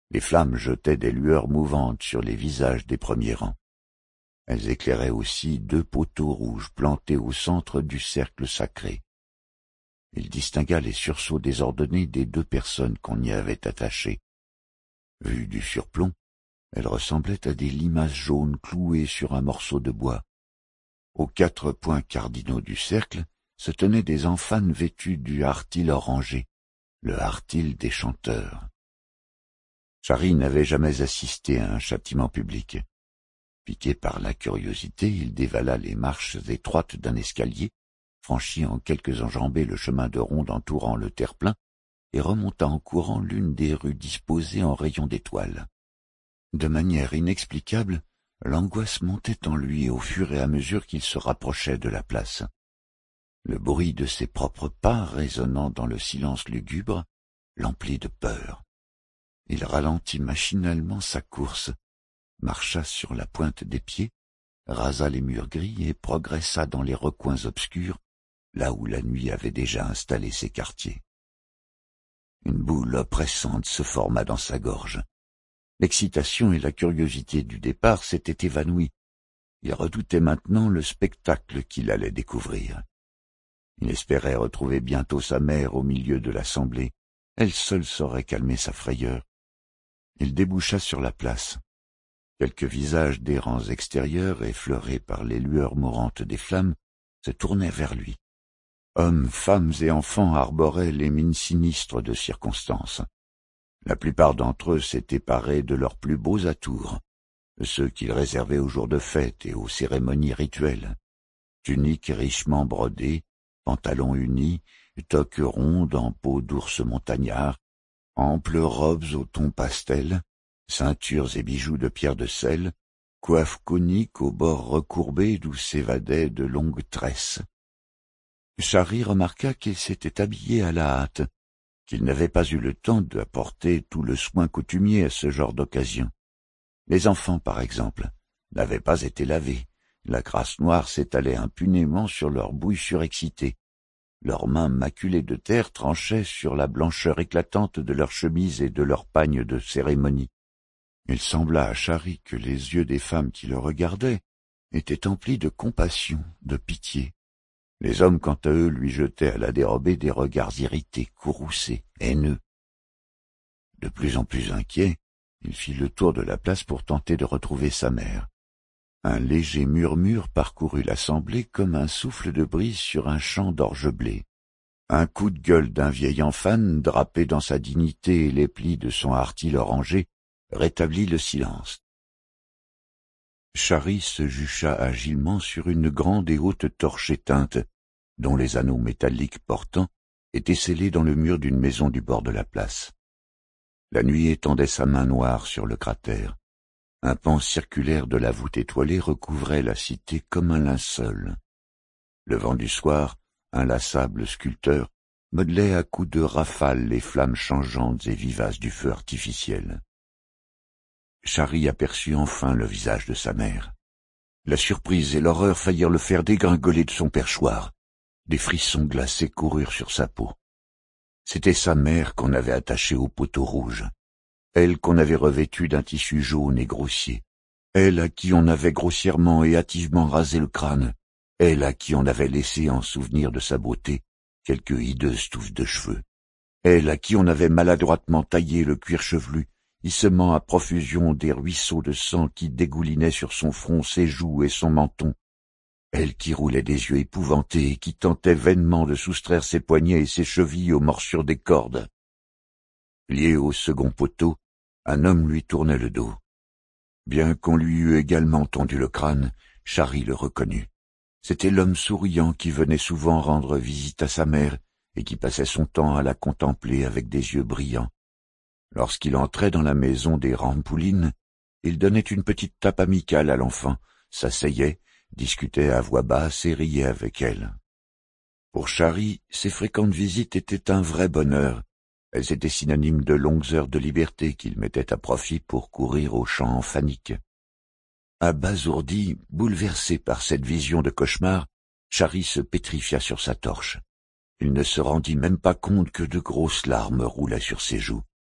Les flammes jetaient des lueurs mouvantes sur les visages des premiers rangs. Elles éclairaient aussi 2 poteaux rouges plantés au centre du cercle sacré. Il distingua les sursauts désordonnés des 2 personnes qu'on y avait attachées. Vues du surplomb, elles ressemblaient à des limaces jaunes clouées sur un morceau de bois. Aux 4 points cardinaux du cercle se tenaient des emphanes vêtus du hartil orangé, le hartil des chanteurs. Chari n'avait jamais assisté à un châtiment public. Piqué par la curiosité, il dévala les marches étroites d'un escalier, franchit en quelques enjambées le chemin de ronde entourant le terre-plein et remonta en courant l'une des rues disposées en rayons d'étoiles. De manière inexplicable, l'angoisse montait en lui au fur et à mesure qu'il se rapprochait de la place. Le bruit de ses propres pas résonnant dans le silence lugubre l'emplit de peur. Il ralentit machinalement sa course, marcha sur la pointe des pieds, rasa les murs gris et progressa dans les recoins obscurs, là où la nuit avait déjà installé ses quartiers. Une boule oppressante se forma dans sa gorge. L'excitation et la curiosité du départ s'étaient évanouies. Il redoutait maintenant le spectacle qu'il allait découvrir. Il espérait retrouver bientôt sa mère au milieu de l'assemblée. Elle seule saurait calmer sa frayeur. Il déboucha sur la place. Quelques visages d'errants extérieurs, effleurés par les lueurs mourantes des flammes, se tournaient vers lui. Hommes, femmes et enfants arboraient les mines sinistres de circonstance. La plupart d'entre eux s'étaient parés de leurs plus beaux atours, ceux qu'ils réservaient aux jours de fête et aux cérémonies rituelles. Tuniques richement brodées, pantalons unis, toques rondes en peau d'ours montagnard, amples robes au ton pastel, ceintures et bijoux de pierre de sel, coiffes coniques aux bords recourbés d'où s'évadaient de longues tresses. Chari remarqua qu'il s'était habillé à la hâte, qu'il n'avait pas eu le temps d'apporter tout le soin coutumier à ce genre d'occasion. Les enfants, par exemple, n'avaient pas été lavés. La crasse noire s'étalait impunément sur leurs bouilles surexcitées. Leurs mains maculées de terre tranchaient sur la blancheur éclatante de leurs chemises et de leurs pagnes de cérémonie. Il sembla à Chari que les yeux des femmes qui le regardaient étaient emplis de compassion, de pitié. Les hommes, quant à eux, lui jetaient à la dérobée des regards irrités, courroucés, haineux. De plus en plus inquiet, il fit le tour de la place pour tenter de retrouver sa mère. Un léger murmure parcourut l'assemblée comme un souffle de brise sur un champ d'orge blé. Un coup de gueule d'un vieil emphane, drapé dans sa dignité et les plis de son hartil orangé, rétablit le silence. Chari se jucha agilement sur une grande et haute torche éteinte, dont les anneaux métalliques portants étaient scellés dans le mur d'une maison du bord de la place. La nuit étendait sa main noire sur le cratère. Un pan circulaire de la voûte étoilée recouvrait la cité comme un linceul. Le vent du soir, inlassable sculpteur, modelait à coups de rafales les flammes changeantes et vivaces du feu artificiel. Chari aperçut enfin le visage de sa mère. La surprise et l'horreur faillirent le faire dégringoler de son perchoir. Des frissons glacés coururent sur sa peau. C'était sa mère qu'on avait attachée au poteau rouge, elle qu'on avait revêtue d'un tissu jaune et grossier, elle à qui on avait grossièrement et hâtivement rasé le crâne, elle à qui on avait laissé en souvenir de sa beauté quelques hideuses touffes de cheveux, elle à qui on avait maladroitement taillé le cuir chevelu, y semant à profusion des ruisseaux de sang qui dégoulinaient sur son front, ses joues et son menton, elle qui roulait des yeux épouvantés et qui tentait vainement de soustraire ses poignets et ses chevilles aux morsures des cordes. Lié au second poteau, un homme lui tournait le dos. Bien qu'on lui eût également tondu le crâne, Chari le reconnut. C'était l'homme souriant qui venait souvent rendre visite à sa mère et qui passait son temps à la contempler avec des yeux brillants. Lorsqu'il entrait dans la maison des Rampoulines, il donnait une petite tape amicale à l'enfant, s'asseyait, discutait à voix basse et riait avec elle. Pour Chari, ces fréquentes visites étaient un vrai bonheur. Elles étaient synonymes de longues heures de liberté qu'il mettait à profit pour courir aux champs emphaniques. Abasourdi, bouleversé par cette vision de cauchemar, Chari se pétrifia sur sa torche. Il ne se rendit même pas compte que de grosses larmes roulaient sur ses joues.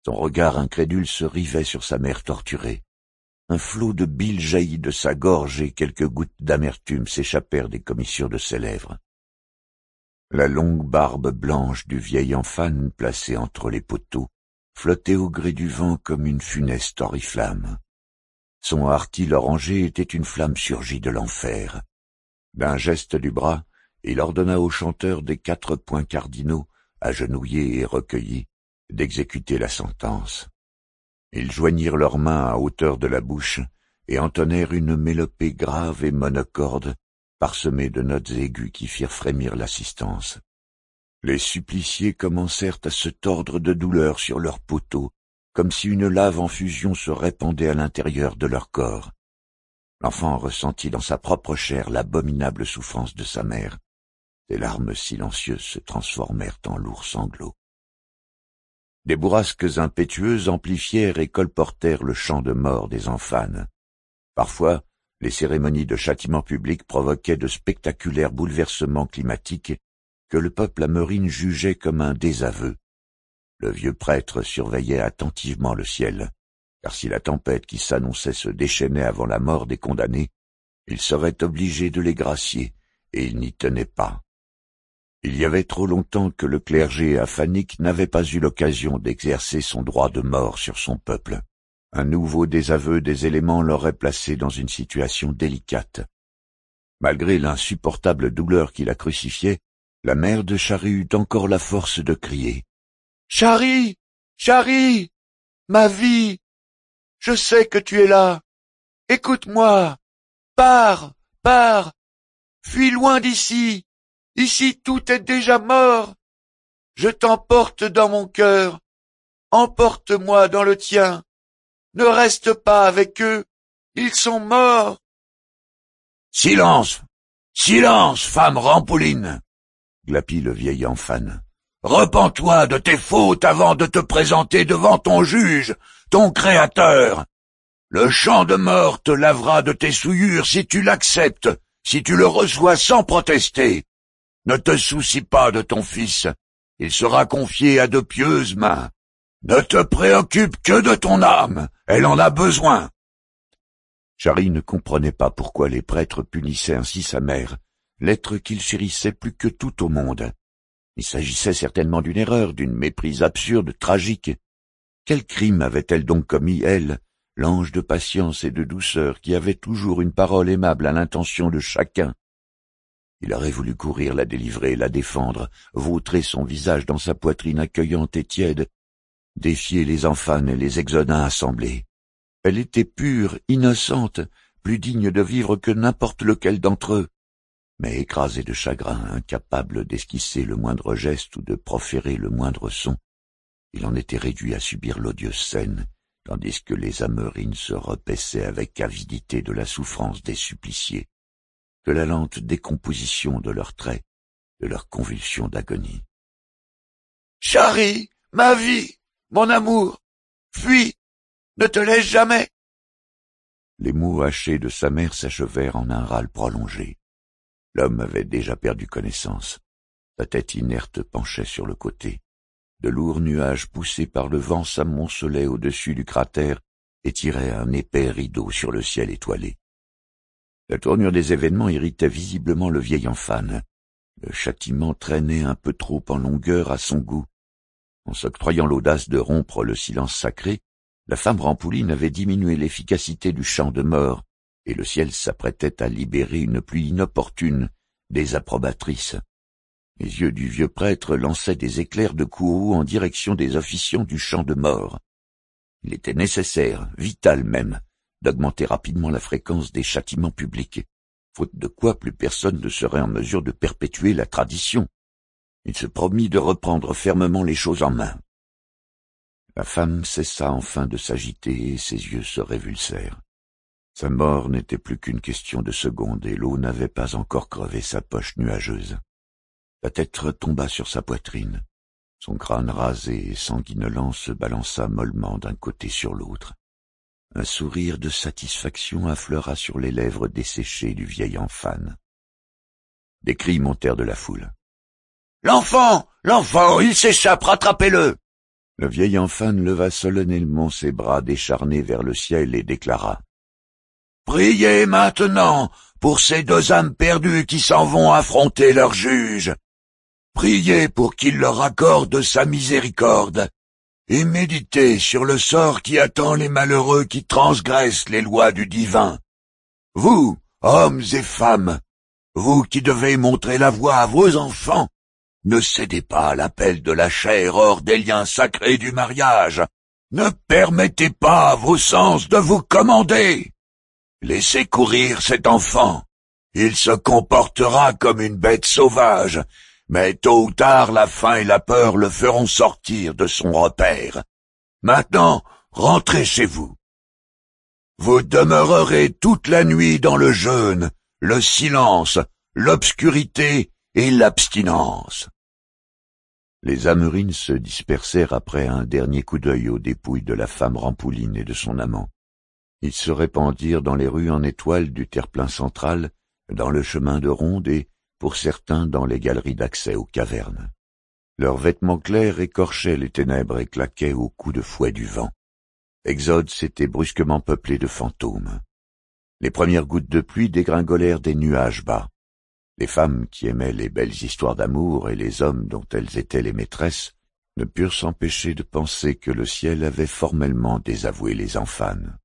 Son regard incrédule se rivait sur sa mère torturée. Un flot de bile jaillit de sa gorge et quelques gouttes d'amertume s'échappèrent des commissures de ses lèvres. La longue barbe blanche du vieil enfant placé entre les poteaux flottait au gré du vent comme une funeste oriflamme. Son artil orangé était une flamme surgie de l'enfer. D'un geste du bras, il ordonna aux chanteurs des 4 points cardinaux, agenouillés et recueillis, d'exécuter la sentence. Ils joignirent leurs mains à hauteur de la bouche et entonnèrent une mélopée grave et monocorde, parsemée de notes aiguës qui firent frémir l'assistance. Les suppliciés commencèrent à se tordre de douleur sur leurs poteaux, comme si une lave en fusion se répandait à l'intérieur de leur corps. L'enfant ressentit dans sa propre chair l'abominable souffrance de sa mère. Des larmes silencieuses se transformèrent en lourds sanglots. Des bourrasques impétueuses amplifièrent et colportèrent le chant de mort des enfants. Parfois, les cérémonies de châtiment public provoquaient de spectaculaires bouleversements climatiques que le peuple ameurine jugeait comme un désaveu. Le vieux prêtre surveillait attentivement le ciel, car si la tempête qui s'annonçait se déchaînait avant la mort des condamnés, il serait obligé de les gracier, et il n'y tenait pas. Il y avait trop longtemps que le clergé aphanique n'avait pas eu l'occasion d'exercer son droit de mort sur son peuple. Un nouveau désaveu des éléments l'aurait placé dans une situation délicate. Malgré l'insupportable douleur qui la crucifiait, la mère de Chari eut encore la force de crier « Chari! Chari! Ma vie! Je sais que tu es là! Écoute-moi! Pars! Pars! Fuis loin d'ici! Ici tout est déjà mort! Je t'emporte dans mon cœur! Emporte-moi dans le tien! Ne reste pas avec eux! Ils sont morts! » « Silence! Silence, femme Rampouline !» glapit le vieil enfant. « Repens-toi de tes fautes avant de te présenter devant ton juge, ton créateur. Le chant de mort te lavera de tes souillures si tu l'acceptes, si tu le reçois sans protester. Ne te soucie pas de ton fils, il sera confié à de pieuses mains. Ne te préoccupe que de ton âme, elle en a besoin. » Chari ne comprenait pas pourquoi les prêtres punissaient ainsi sa mère, l'être qu'il chérissait plus que tout au monde. Il s'agissait certainement d'une erreur, d'une méprise absurde, tragique. Quel crime avait-elle donc commis, elle, l'ange de patience et de douceur qui avait toujours une parole aimable à l'intention de chacun? Il aurait voulu courir la délivrer, la défendre, vautrer son visage dans sa poitrine accueillante et tiède, défier les enfants et les exodins assemblés. Elle était pure, innocente, plus digne de vivre que n'importe lequel d'entre eux. Mais écrasé de chagrin, incapable d'esquisser le moindre geste ou de proférer le moindre son, il en était réduit à subir l'odieuse scène, tandis que les ameurines se repaissaient avec avidité de la souffrance des suppliciés, de la lente décomposition de leurs traits, de leurs convulsions d'agonie. « Chari, ma vie, mon amour, fuis, ne te laisse jamais !» Les mots hachés de sa mère s'achevèrent en un râle prolongé. L'homme avait déjà perdu connaissance. Sa tête inerte penchait sur le côté. De lourds nuages poussés par le vent s'amoncelaient au-dessus du cratère et tiraient un épais rideau sur le ciel étoilé. La tournure des événements irritait visiblement le vieil enfant. Le châtiment traînait un peu trop en longueur à son goût. En s'octroyant l'audace de rompre le silence sacré, la femme Rampouline avait diminué l'efficacité du chant de mort, et le ciel s'apprêtait à libérer une pluie inopportune, désapprobatrice. Les yeux du vieux prêtre lançaient des éclairs de courroux en direction des officiants du chant de mort. Il était nécessaire, vital même, d'augmenter rapidement la fréquence des châtiments publics, faute de quoi plus personne ne serait en mesure de perpétuer la tradition. Il se promit de reprendre fermement les choses en main. La femme cessa enfin de s'agiter et ses yeux se révulsèrent. Sa mort n'était plus qu'une question de secondes et l'eau n'avait pas encore crevé sa poche nuageuse. La tête retomba sur sa poitrine. Son crâne rasé et sanguinolent se balança mollement d'un côté sur l'autre. Un sourire de satisfaction affleura sur les lèvres desséchées du vieil enfant. Des cris montèrent de la foule. « L'enfant! L'enfant! Il s'échappe! Rattrapez-le » Le vieil Enfane leva solennellement ses bras décharnés vers le ciel et déclara: « Priez maintenant pour ces deux âmes perdues qui s'en vont affronter leur juge. Priez pour qu'il leur accorde sa miséricorde, et méditez sur le sort qui attend les malheureux qui transgressent les lois du divin. Vous, hommes et femmes, vous qui devez montrer la voie à vos enfants, ne cédez pas à l'appel de la chair hors des liens sacrés du mariage. Ne permettez pas à vos sens de vous commander. Laissez courir cet enfant. Il se comportera comme une bête sauvage, mais tôt ou tard la faim et la peur le feront sortir de son repère. Maintenant, rentrez chez vous. Vous demeurerez toute la nuit dans le jeûne, le silence, l'obscurité et l'abstinence. » Les Amérines se dispersèrent après un dernier coup d'œil aux dépouilles de la femme Rampouline et de son amant. Ils se répandirent dans les rues en étoiles du terre-plein central, dans le chemin de ronde et, pour certains, dans les galeries d'accès aux cavernes. Leurs vêtements clairs écorchaient les ténèbres et claquaient aux coups de fouet du vent. Exode s'était brusquement peuplé de fantômes. Les premières gouttes de pluie dégringolèrent des nuages bas. Les femmes qui aimaient les belles histoires d'amour et les hommes dont elles étaient les maîtresses ne purent s'empêcher de penser que le ciel avait formellement désavoué les Enfanes.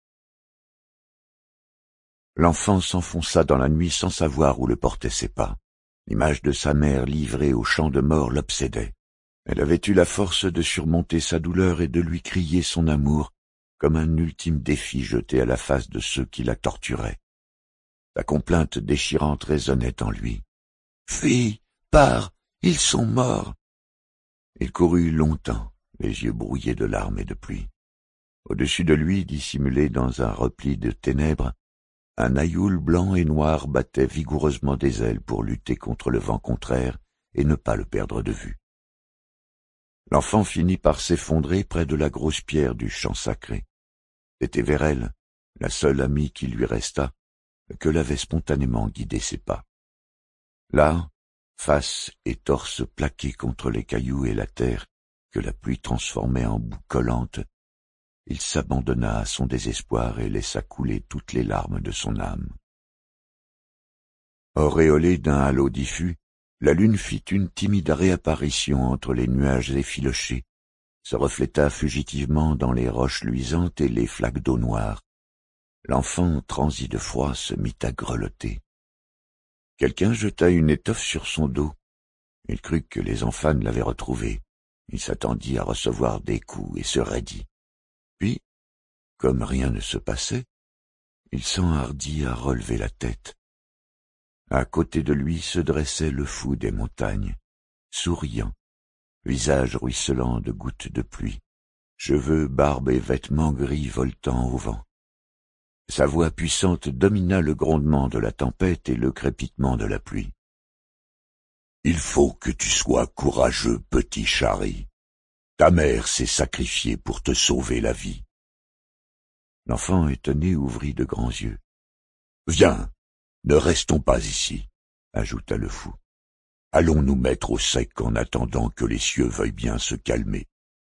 L'enfant s'enfonça dans la nuit sans savoir où le portaient ses pas. L'image de sa mère livrée au champ de mort l'obsédait. Elle avait eu la force de surmonter sa douleur et de lui crier son amour comme un ultime défi jeté à la face de ceux qui la torturaient. La complainte déchirante résonnait en lui. « Fille, pars, ils sont morts !» Il courut longtemps, les yeux brouillés de larmes et de pluie. Au-dessus de lui, dissimulé dans un repli de ténèbres, un aïoul blanc et noir battait vigoureusement des ailes pour lutter contre le vent contraire et ne pas le perdre de vue. L'enfant finit par s'effondrer près de la grosse pierre du champ sacré. C'était vers elle, la seule amie qui lui resta, que l'avait spontanément guidé ses pas. Là, face et torse plaqués contre les cailloux et la terre que la pluie transformait en boue collante, il s'abandonna à son désespoir et laissa couler toutes les larmes de son âme. Auréolée d'un halo diffus, la lune fit une timide réapparition entre les nuages effilochés, se refléta fugitivement dans les roches luisantes et les flaques d'eau noire. L'enfant, transi de froid, se mit à grelotter. Quelqu'un jeta une étoffe sur son dos. Il crut que les Enfanes l'avaient retrouvé. Il s'attendit à recevoir des coups et se raidit. Puis, comme rien ne se passait, il s'enhardit à relever la tête. À côté de lui se dressait le fou des montagnes, souriant, visage ruisselant de gouttes de pluie, cheveux, barbe et vêtements gris voltant au vent. Sa voix puissante domina le grondement de la tempête et le crépitement de la pluie. « Il faut que tu sois courageux, petit Chari. Ta mère s'est sacrifiée pour te sauver la vie. » L'enfant étonné ouvrit de grands yeux. « Viens, ne restons pas ici, » ajouta le fou. « Allons nous mettre au sec en attendant que les cieux veuillent bien se calmer. »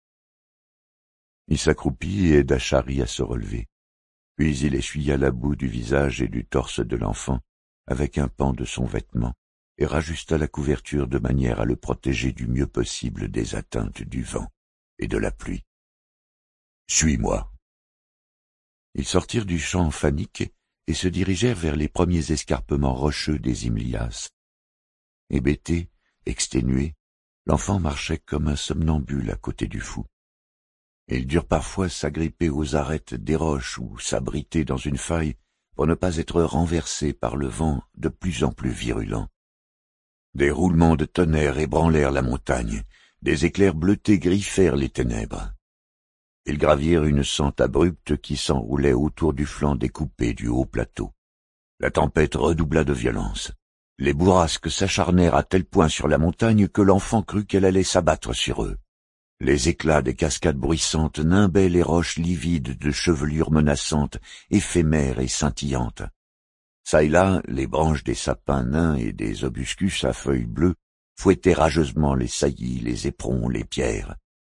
Il s'accroupit et aida Chari à se relever. Puis il essuya la boue du visage et du torse de l'enfant avec un pan de son vêtement et rajusta la couverture de manière à le protéger du mieux possible des atteintes du vent et de la pluie. « Suis-moi !» Ils sortirent du champ phanique et se dirigèrent vers les premiers escarpements rocheux des Imlias. Hébété, exténué, l'enfant marchait comme un somnambule à côté du fou. Ils durent parfois s'agripper aux arêtes des roches ou s'abriter dans une faille pour ne pas être renversés par le vent de plus en plus virulent. Des roulements de tonnerre ébranlèrent la montagne, des éclairs bleutés griffèrent les ténèbres. Ils gravirent une sente abrupte qui s'enroulait autour du flanc découpé du haut plateau. La tempête redoubla de violence. Les bourrasques s'acharnèrent à tel point sur la montagne que l'enfant crut qu'elle allait s'abattre sur eux. Les éclats des cascades bruissantes nimbaient les roches livides de chevelures menaçantes, éphémères et scintillantes. Çà et là, les branches des sapins nains et des obuscus à feuilles bleues fouettaient rageusement les saillies, les éperons, les pierres.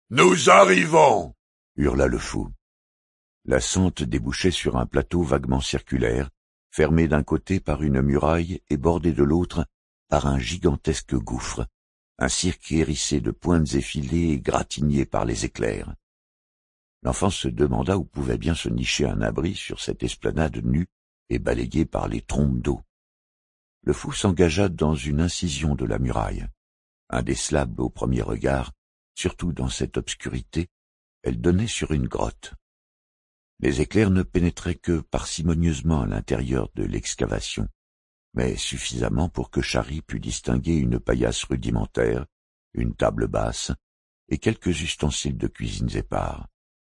Nous arrivons ! Hurla le fou. La sente débouchait sur un plateau vaguement circulaire, fermé d'un côté par une muraille et bordé de l'autre par un gigantesque gouffre, un cirque hérissé de pointes effilées et gratigné par les éclairs. L'enfant se demanda où pouvait bien se nicher un abri sur cette esplanade nue et balayée par les trombes d'eau. Le fou s'engagea dans une incision de la muraille. Indécelable au premier regard, surtout dans cette obscurité, elle donnait sur une grotte. Les éclairs ne pénétraient que parcimonieusement à l'intérieur de l'excavation, mais suffisamment pour que Chari pût distinguer une paillasse rudimentaire, une table basse et quelques ustensiles de cuisine épars.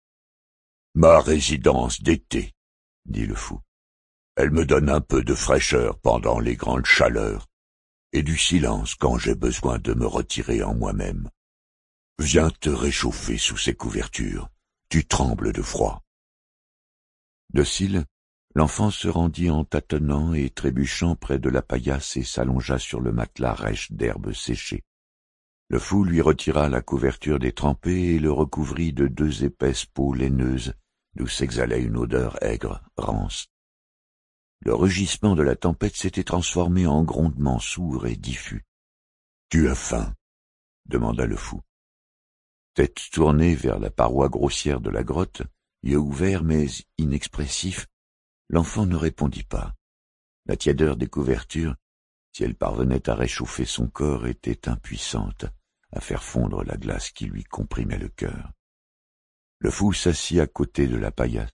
« Ma résidence d'été, » dit le fou. « Elle me donne un peu de fraîcheur pendant les grandes chaleurs et du silence quand j'ai besoin de me retirer en moi-même. Viens te réchauffer sous ces couvertures, tu trembles de froid. » Docile, l'enfant se rendit en tâtonnant et trébuchant près de la paillasse et s'allongea sur le matelas rêche d'herbes séchées. Le fou lui retira la couverture détrempée et le recouvrit de 2 épaisses peaux laineuses, d'où s'exhalait une odeur aigre, rance. Le rugissement de la tempête s'était transformé en grondement sourd et diffus. « Tu as faim ?» demanda le fou. Tête tournée vers la paroi grossière de la grotte, yeux ouverts mais inexpressifs, l'enfant ne répondit pas. La tiédeur des couvertures, si elle parvenait à réchauffer son corps, était impuissante à faire fondre la glace qui lui comprimait le cœur. Le fou s'assit à côté de la paillasse.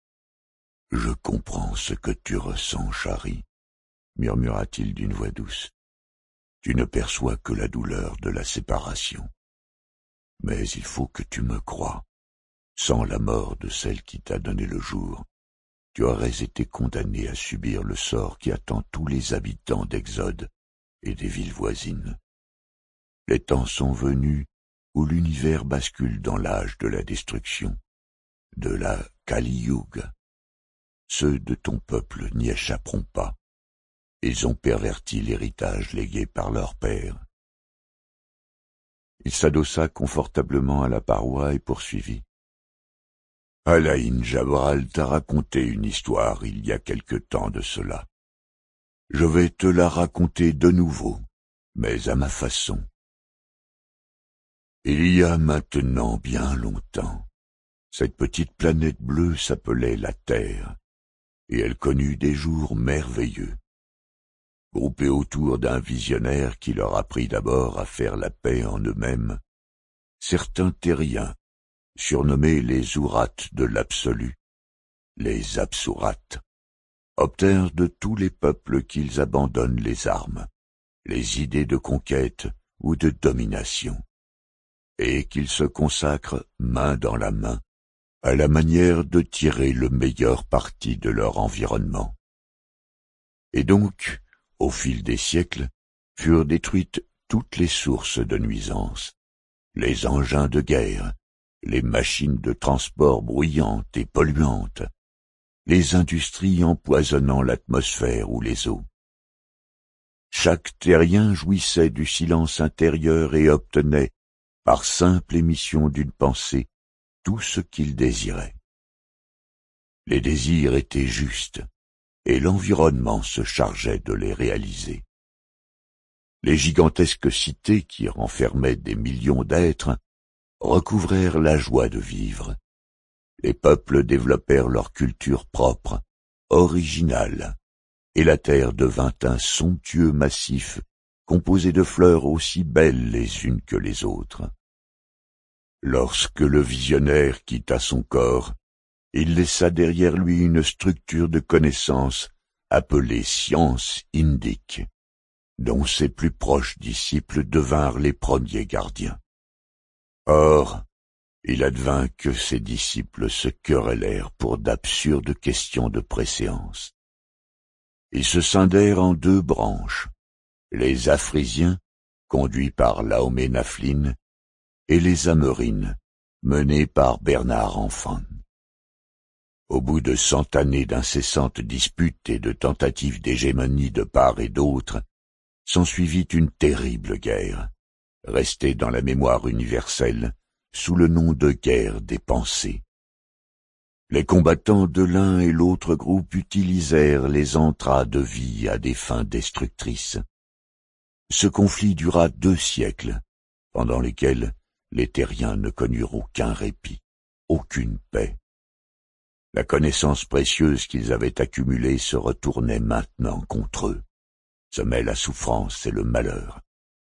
« Je comprends ce que tu ressens, Chari, » murmura-t-il d'une voix douce. « Tu ne perçois que la douleur de la séparation. Mais il faut que tu me crois. Sans la mort de celle qui t'a donné le jour, tu aurais été condamné à subir le sort qui attend tous les habitants d'Exode et des villes voisines. Les temps sont venus où l'univers bascule dans l'âge de la destruction, de la Kali Yuga. Ceux de ton peuple n'y échapperont pas. Ils ont perverti l'héritage légué par leur père. » Il s'adossa confortablement à la paroi et poursuivit. « Alaïn Jabral t'a raconté une histoire il y a quelque temps de cela. Je vais te la raconter de nouveau, mais à ma façon. Il y a maintenant bien longtemps, cette petite planète bleue s'appelait la Terre, et elle connut des jours merveilleux. Groupés autour d'un visionnaire qui leur apprit d'abord à faire la paix en eux-mêmes, certains terriens, surnommés les Ourates de l'absolu, les Absurates, obtinrent de tous les peuples qu'ils abandonnent les armes, les idées de conquête ou de domination, et qu'ils se consacrent main dans la main à la manière de tirer le meilleur parti de leur environnement. Et donc, au fil des siècles, furent détruites toutes les sources de nuisances, les engins de guerre, les machines de transport bruyantes et polluantes, les industries empoisonnant l'atmosphère ou les eaux. Chaque terrien jouissait du silence intérieur et obtenait, par simple émission d'une pensée, tout ce qu'il désirait. Les désirs étaient justes, et l'environnement se chargeait de les réaliser. Les gigantesques cités qui renfermaient des millions d'êtres recouvrèrent la joie de vivre. Les peuples développèrent leur culture propre, originale, et la terre devint un somptueux massif composé de fleurs aussi belles les unes que les autres. Lorsque le visionnaire quitta son corps, il laissa derrière lui une structure de connaissances appelée science indique, dont ses plus proches disciples devinrent les premiers gardiens. Or, il advint que ses disciples se querellèrent pour d'absurdes questions de préséance. Ils se scindèrent en 2 branches, les Afrisiens, conduits par Laomé Naflin, et les Amérines, menés par Bernard Enfant. Au bout de 100 années d'incessantes disputes et de tentatives d'hégémonie de part et d'autre, s'ensuivit une terrible guerre, restée dans la mémoire universelle sous le nom de guerre des pensées. Les combattants de l'un et l'autre groupe utilisèrent les entrailles de vie à des fins destructrices. Ce conflit dura 2 siècles, pendant lesquels les terriens ne connurent aucun répit, aucune paix. La connaissance précieuse qu'ils avaient accumulée se retournait maintenant contre eux. Semaient la souffrance et le malheur.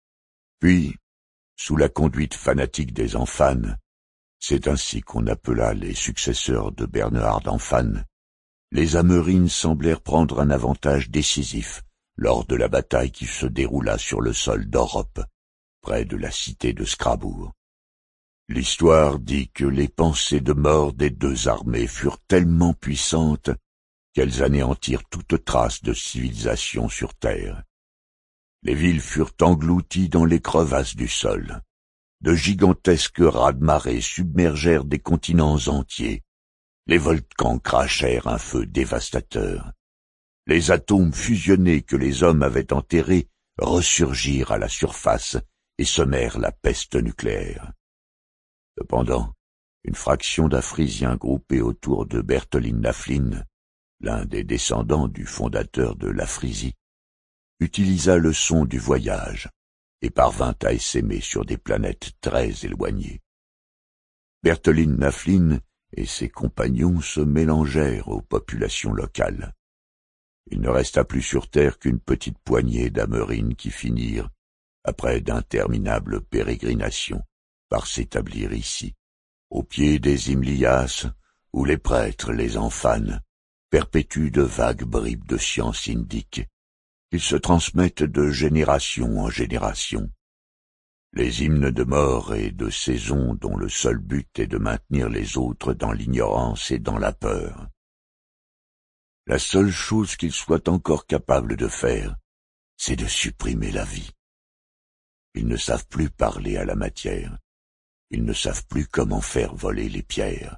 Puis, sous la conduite fanatique des Amphanes, c'est ainsi qu'on appela les successeurs de Bernhard d'Amphan, les Amérines semblèrent prendre un avantage décisif lors de la bataille qui se déroula sur le sol d'Europe, près de la cité de Scravour. L'histoire dit que les pensées de mort des 2 armées furent tellement puissantes qu'elles anéantirent toute trace de civilisation sur terre. Les villes furent englouties dans les crevasses du sol. De gigantesques raz-de-marée submergèrent des continents entiers. Les volcans crachèrent un feu dévastateur. Les atomes fusionnés que les hommes avaient enterrés ressurgirent à la surface et semèrent la peste nucléaire. Cependant, une fraction d'Afrisiens groupés autour de Bertholin Naflin, l'un des descendants du fondateur de l'Afrisie, utilisa le son du voyage et parvint à essaimer sur des planètes très éloignées. Bertholin Naflin et ses compagnons se mélangèrent aux populations locales. Il ne resta plus sur Terre qu'une petite poignée d'Amérines qui finirent, après d'interminables pérégrinations, par s'établir ici, au pied des Himalayas, où les prêtres, les Amphanes, perpétuent de vagues bribes de science indique. Ils se transmettent de génération en génération. Les hymnes de mort et de saison dont le seul but est de maintenir les autres dans l'ignorance et dans la peur. La seule chose qu'ils soient encore capables de faire, c'est de supprimer la vie. Ils ne savent plus parler à la matière. Ils ne savent plus comment faire voler les pierres.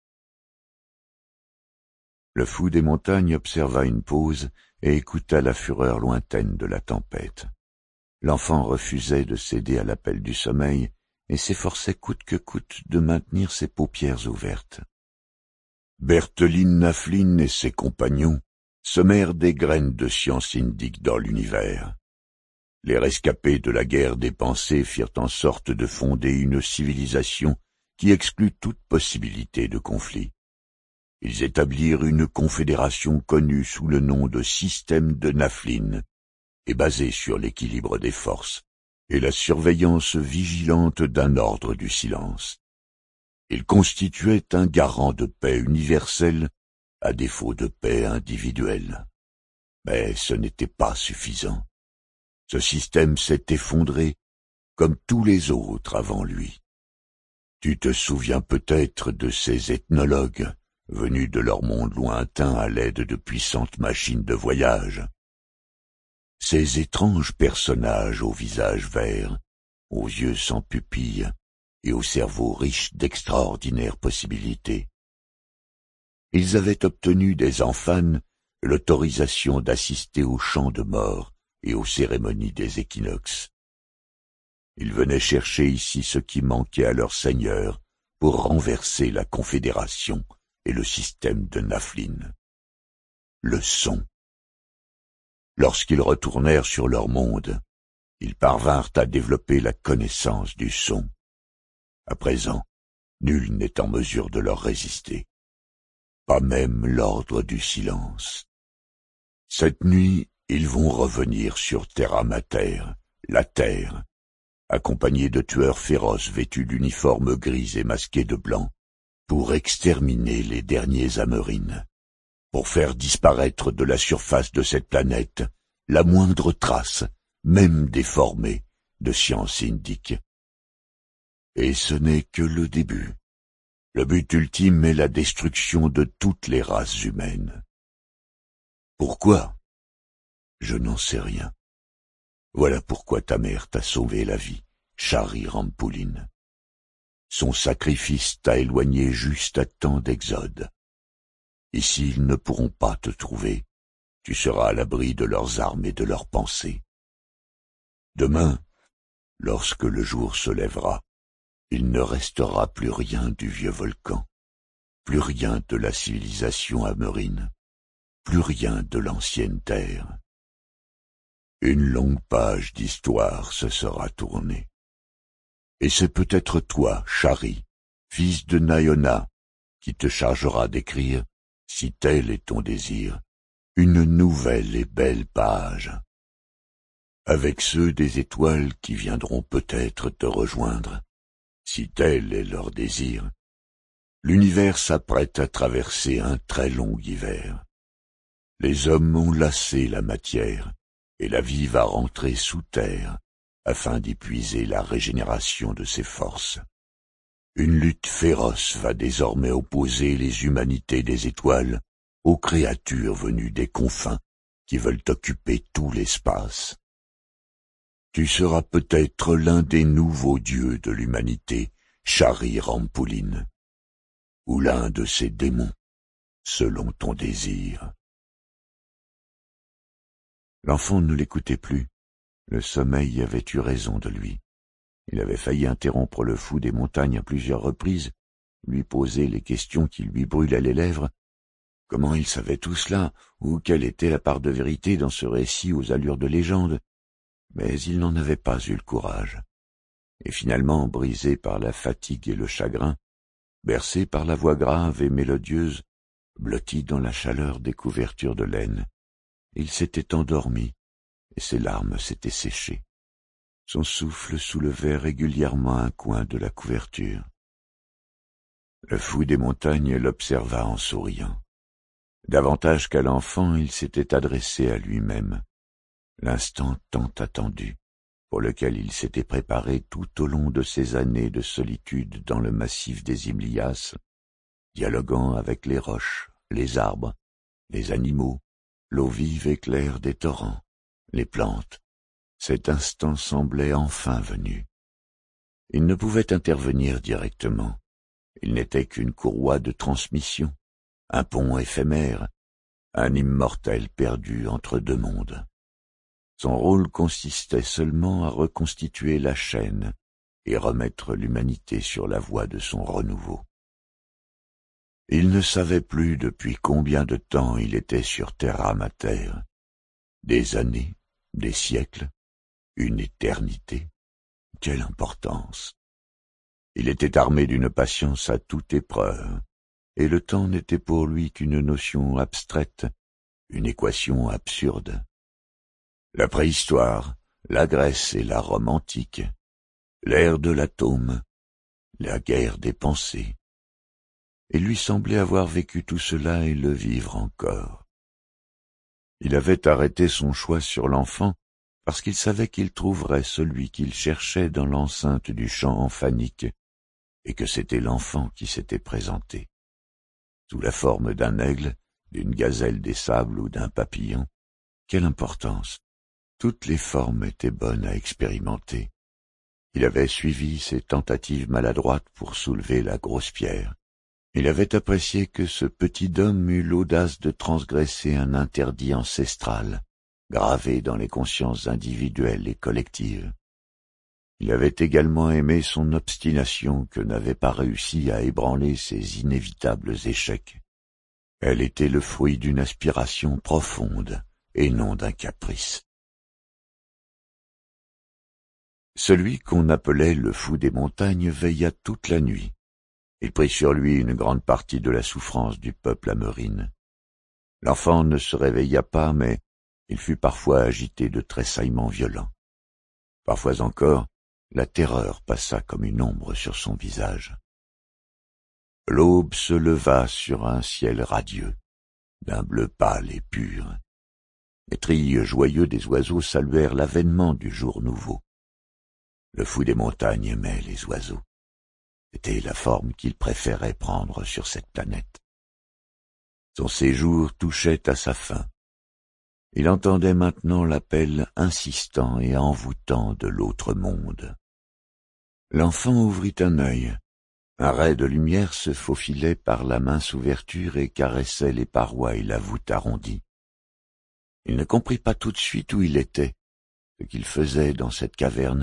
Le fou des montagnes observa une pause et écouta la fureur lointaine de la tempête. L'enfant refusait de céder à l'appel du sommeil et s'efforçait coûte que coûte de maintenir ses paupières ouvertes. Bertholin Naflin et ses compagnons semèrent des graines de science indique dans l'univers. Les rescapés de la guerre des pensées firent en sorte de fonder une civilisation qui exclut toute possibilité de conflit. Ils établirent une confédération connue sous le nom de système de Naflin et basée sur l'équilibre des forces et la surveillance vigilante d'un ordre du silence. Ils constituaient un garant de paix universelle à défaut de paix individuelle. Mais ce n'était pas suffisant. Ce système s'est effondré comme tous les autres avant lui. Tu te souviens peut-être de ces ethnologues venus de leur monde lointain à l'aide de puissantes machines de voyage. Ces étranges personnages au visage vert, aux yeux sans pupilles et au cerveau riche d'extraordinaires possibilités. Ils avaient obtenu des Amphanes l'autorisation d'assister aux chants de mort et aux cérémonies des équinoxes. Ils venaient chercher ici ce qui manquait à leur seigneur pour renverser la confédération et le système de Naflin. Le son. Lorsqu'ils retournèrent sur leur monde, ils parvinrent à développer la connaissance du son. À présent, nul n'est en mesure de leur résister. Pas même l'ordre du silence. Cette nuit, ils vont revenir sur Terra Mater, la Terre, accompagnés de tueurs féroces vêtus d'uniformes gris et masqués de blanc, pour exterminer les derniers Amérines, pour faire disparaître de la surface de cette planète la moindre trace, même déformée, de science indique. Et ce n'est que le début. Le but ultime est la destruction de toutes les races humaines. Pourquoi? Je n'en sais rien. Voilà pourquoi ta mère t'a sauvé la vie, Shari Rampouline. Son sacrifice t'a éloigné juste à temps d'exode. Ici, ils ne pourront pas te trouver. Tu seras à l'abri de leurs armes et de leurs pensées. Demain, lorsque le jour se lèvera, il ne restera plus rien du vieux volcan, plus rien de la civilisation amérine, plus rien de l'ancienne terre. Une longue page d'histoire se sera tournée. Et c'est peut-être toi, Shari, fils de Nayona, qui te chargera d'écrire, si tel est ton désir, une nouvelle et belle page. Avec ceux des étoiles qui viendront peut-être te rejoindre, si tel est leur désir, l'univers s'apprête à traverser un très long hiver. Les hommes ont lassé la matière, et la vie va rentrer sous terre, afin d'y puiser la régénération de ses forces. Une lutte féroce va désormais opposer les humanités des étoiles aux créatures venues des confins qui veulent occuper tout l'espace. Tu seras peut-être l'un des nouveaux dieux de l'humanité, Shari Rampouline, ou l'un de ses démons, selon ton désir. L'enfant ne l'écoutait plus. Le sommeil avait eu raison de lui. Il avait failli interrompre le fou des montagnes à plusieurs reprises, lui poser les questions qui lui brûlaient les lèvres. Comment il savait tout cela, ou quelle était la part de vérité dans ce récit aux allures de légende? Mais il n'en avait pas eu le courage. Et finalement, brisé par la fatigue et le chagrin, bercé par la voix grave et mélodieuse, blotti dans la chaleur des couvertures de laine, il s'était endormi, et ses larmes s'étaient séchées. Son souffle soulevait régulièrement un coin de la couverture. Le fou des montagnes l'observa en souriant. Davantage qu'à l'enfant, il s'était adressé à lui-même, l'instant tant attendu, pour lequel il s'était préparé tout au long de ses années de solitude dans le massif des Himalayas, dialoguant avec les roches, les arbres, les animaux, l'eau vive et claire des torrents, les plantes. Cet instant semblait enfin venu. Il ne pouvait intervenir directement. Il n'était qu'une courroie de transmission, un pont éphémère, un immortel perdu entre deux mondes. Son rôle consistait seulement à reconstituer la chaîne et remettre l'humanité sur la voie de son renouveau. Il ne savait plus depuis combien de temps il était sur Terra Mater. Des années, des siècles, une éternité. Quelle importance! Il était armé d'une patience à toute épreuve, et le temps n'était pour lui qu'une notion abstraite, une équation absurde. La préhistoire, la Grèce et la Rome antique, l'ère de l'atome, la guerre des pensées. Il lui semblait avoir vécu tout cela et le vivre encore. Il avait arrêté son choix sur l'enfant parce qu'il savait qu'il trouverait celui qu'il cherchait dans l'enceinte du champ amphanique, et que c'était l'enfant qui s'était présenté. Sous la forme d'un aigle, d'une gazelle des sables ou d'un papillon, quelle importance! Toutes les formes étaient bonnes à expérimenter. Il avait suivi ses tentatives maladroites pour soulever la grosse pierre. Il avait apprécié que ce petit homme eût l'audace de transgresser un interdit ancestral, gravé dans les consciences individuelles et collectives. Il avait également aimé son obstination que n'avaient pas réussi à ébranler ses inévitables échecs. Elle était le fruit d'une aspiration profonde et non d'un caprice. Celui qu'on appelait le fou des montagnes veilla toute la nuit. Il prit sur lui une grande partie de la souffrance du peuple amérine. L'enfant ne se réveilla pas, mais il fut parfois agité de tressaillements violents. Parfois encore, la terreur passa comme une ombre sur son visage. L'aube se leva sur un ciel radieux, d'un bleu pâle et pur. Les trilles joyeux des oiseaux saluèrent l'avènement du jour nouveau. Le fou des montagnes aimait les oiseaux. C'était la forme qu'il préférait prendre sur cette planète. Son séjour touchait à sa fin. Il entendait maintenant l'appel insistant et envoûtant de l'autre monde. L'enfant ouvrit un œil. Un ray de lumière se faufilait par la mince ouverture et caressait les parois et la voûte arrondie. Il ne comprit pas tout de suite où il était, ce qu'il faisait dans cette caverne,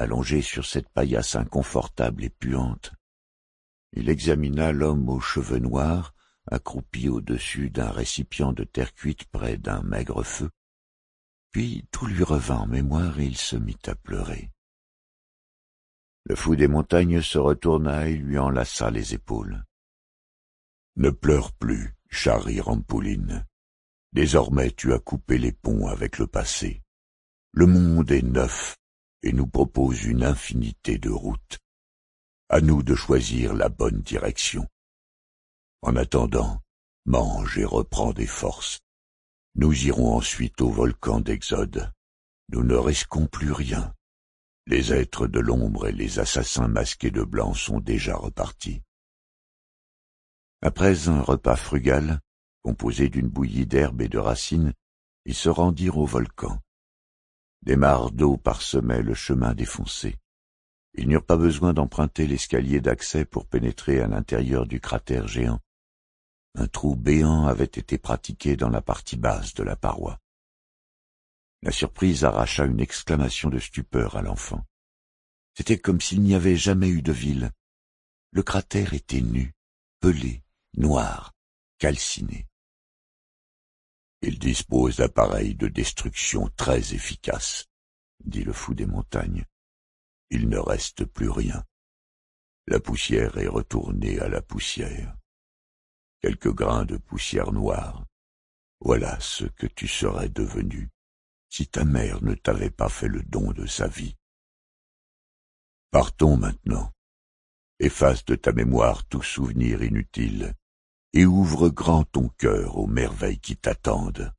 allongé sur cette paillasse inconfortable et puante. Il examina l'homme aux cheveux noirs, accroupi au-dessus d'un récipient de terre cuite près d'un maigre feu. Puis tout lui revint en mémoire et il se mit à pleurer. Le fou des montagnes se retourna et lui enlaça les épaules. « Ne pleure plus, Chari Rampouline. Désormais tu as coupé les ponts avec le passé. Le monde est neuf et nous propose une infinité de routes. À nous de choisir la bonne direction. En attendant, mange et reprends des forces. Nous irons ensuite au volcan d'Exode. Nous ne risquons plus rien. Les êtres de l'ombre et les assassins masqués de blanc sont déjà repartis. » Après un repas frugal, composé d'une bouillie d'herbes et de racines, ils se rendirent au volcan. Des mares d'eau parsemaient le chemin défoncé. Ils n'eurent pas besoin d'emprunter l'escalier d'accès pour pénétrer à l'intérieur du cratère géant. Un trou béant avait été pratiqué dans la partie basse de la paroi. La surprise arracha une exclamation de stupeur à l'enfant. C'était comme s'il n'y avait jamais eu de ville. Le cratère était nu, pelé, noir, calciné. Il dispose d'appareils de destruction très efficaces, dit le fou des montagnes. Il ne reste plus rien. La poussière est retournée à la poussière. Quelques grains de poussière noire. Voilà ce que tu serais devenu si ta mère ne t'avait pas fait le don de sa vie. Partons maintenant. Efface de ta mémoire tout souvenir inutile et ouvre grand ton cœur aux merveilles qui t'attendent.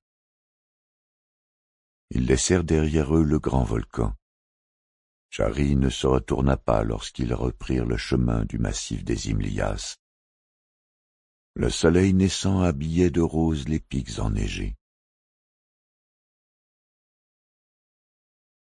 Ils laissèrent derrière eux le grand volcan. Chari ne se retourna pas lorsqu'ils reprirent le chemin du massif des Himlias. Le soleil naissant habillait de rose les pics enneigés.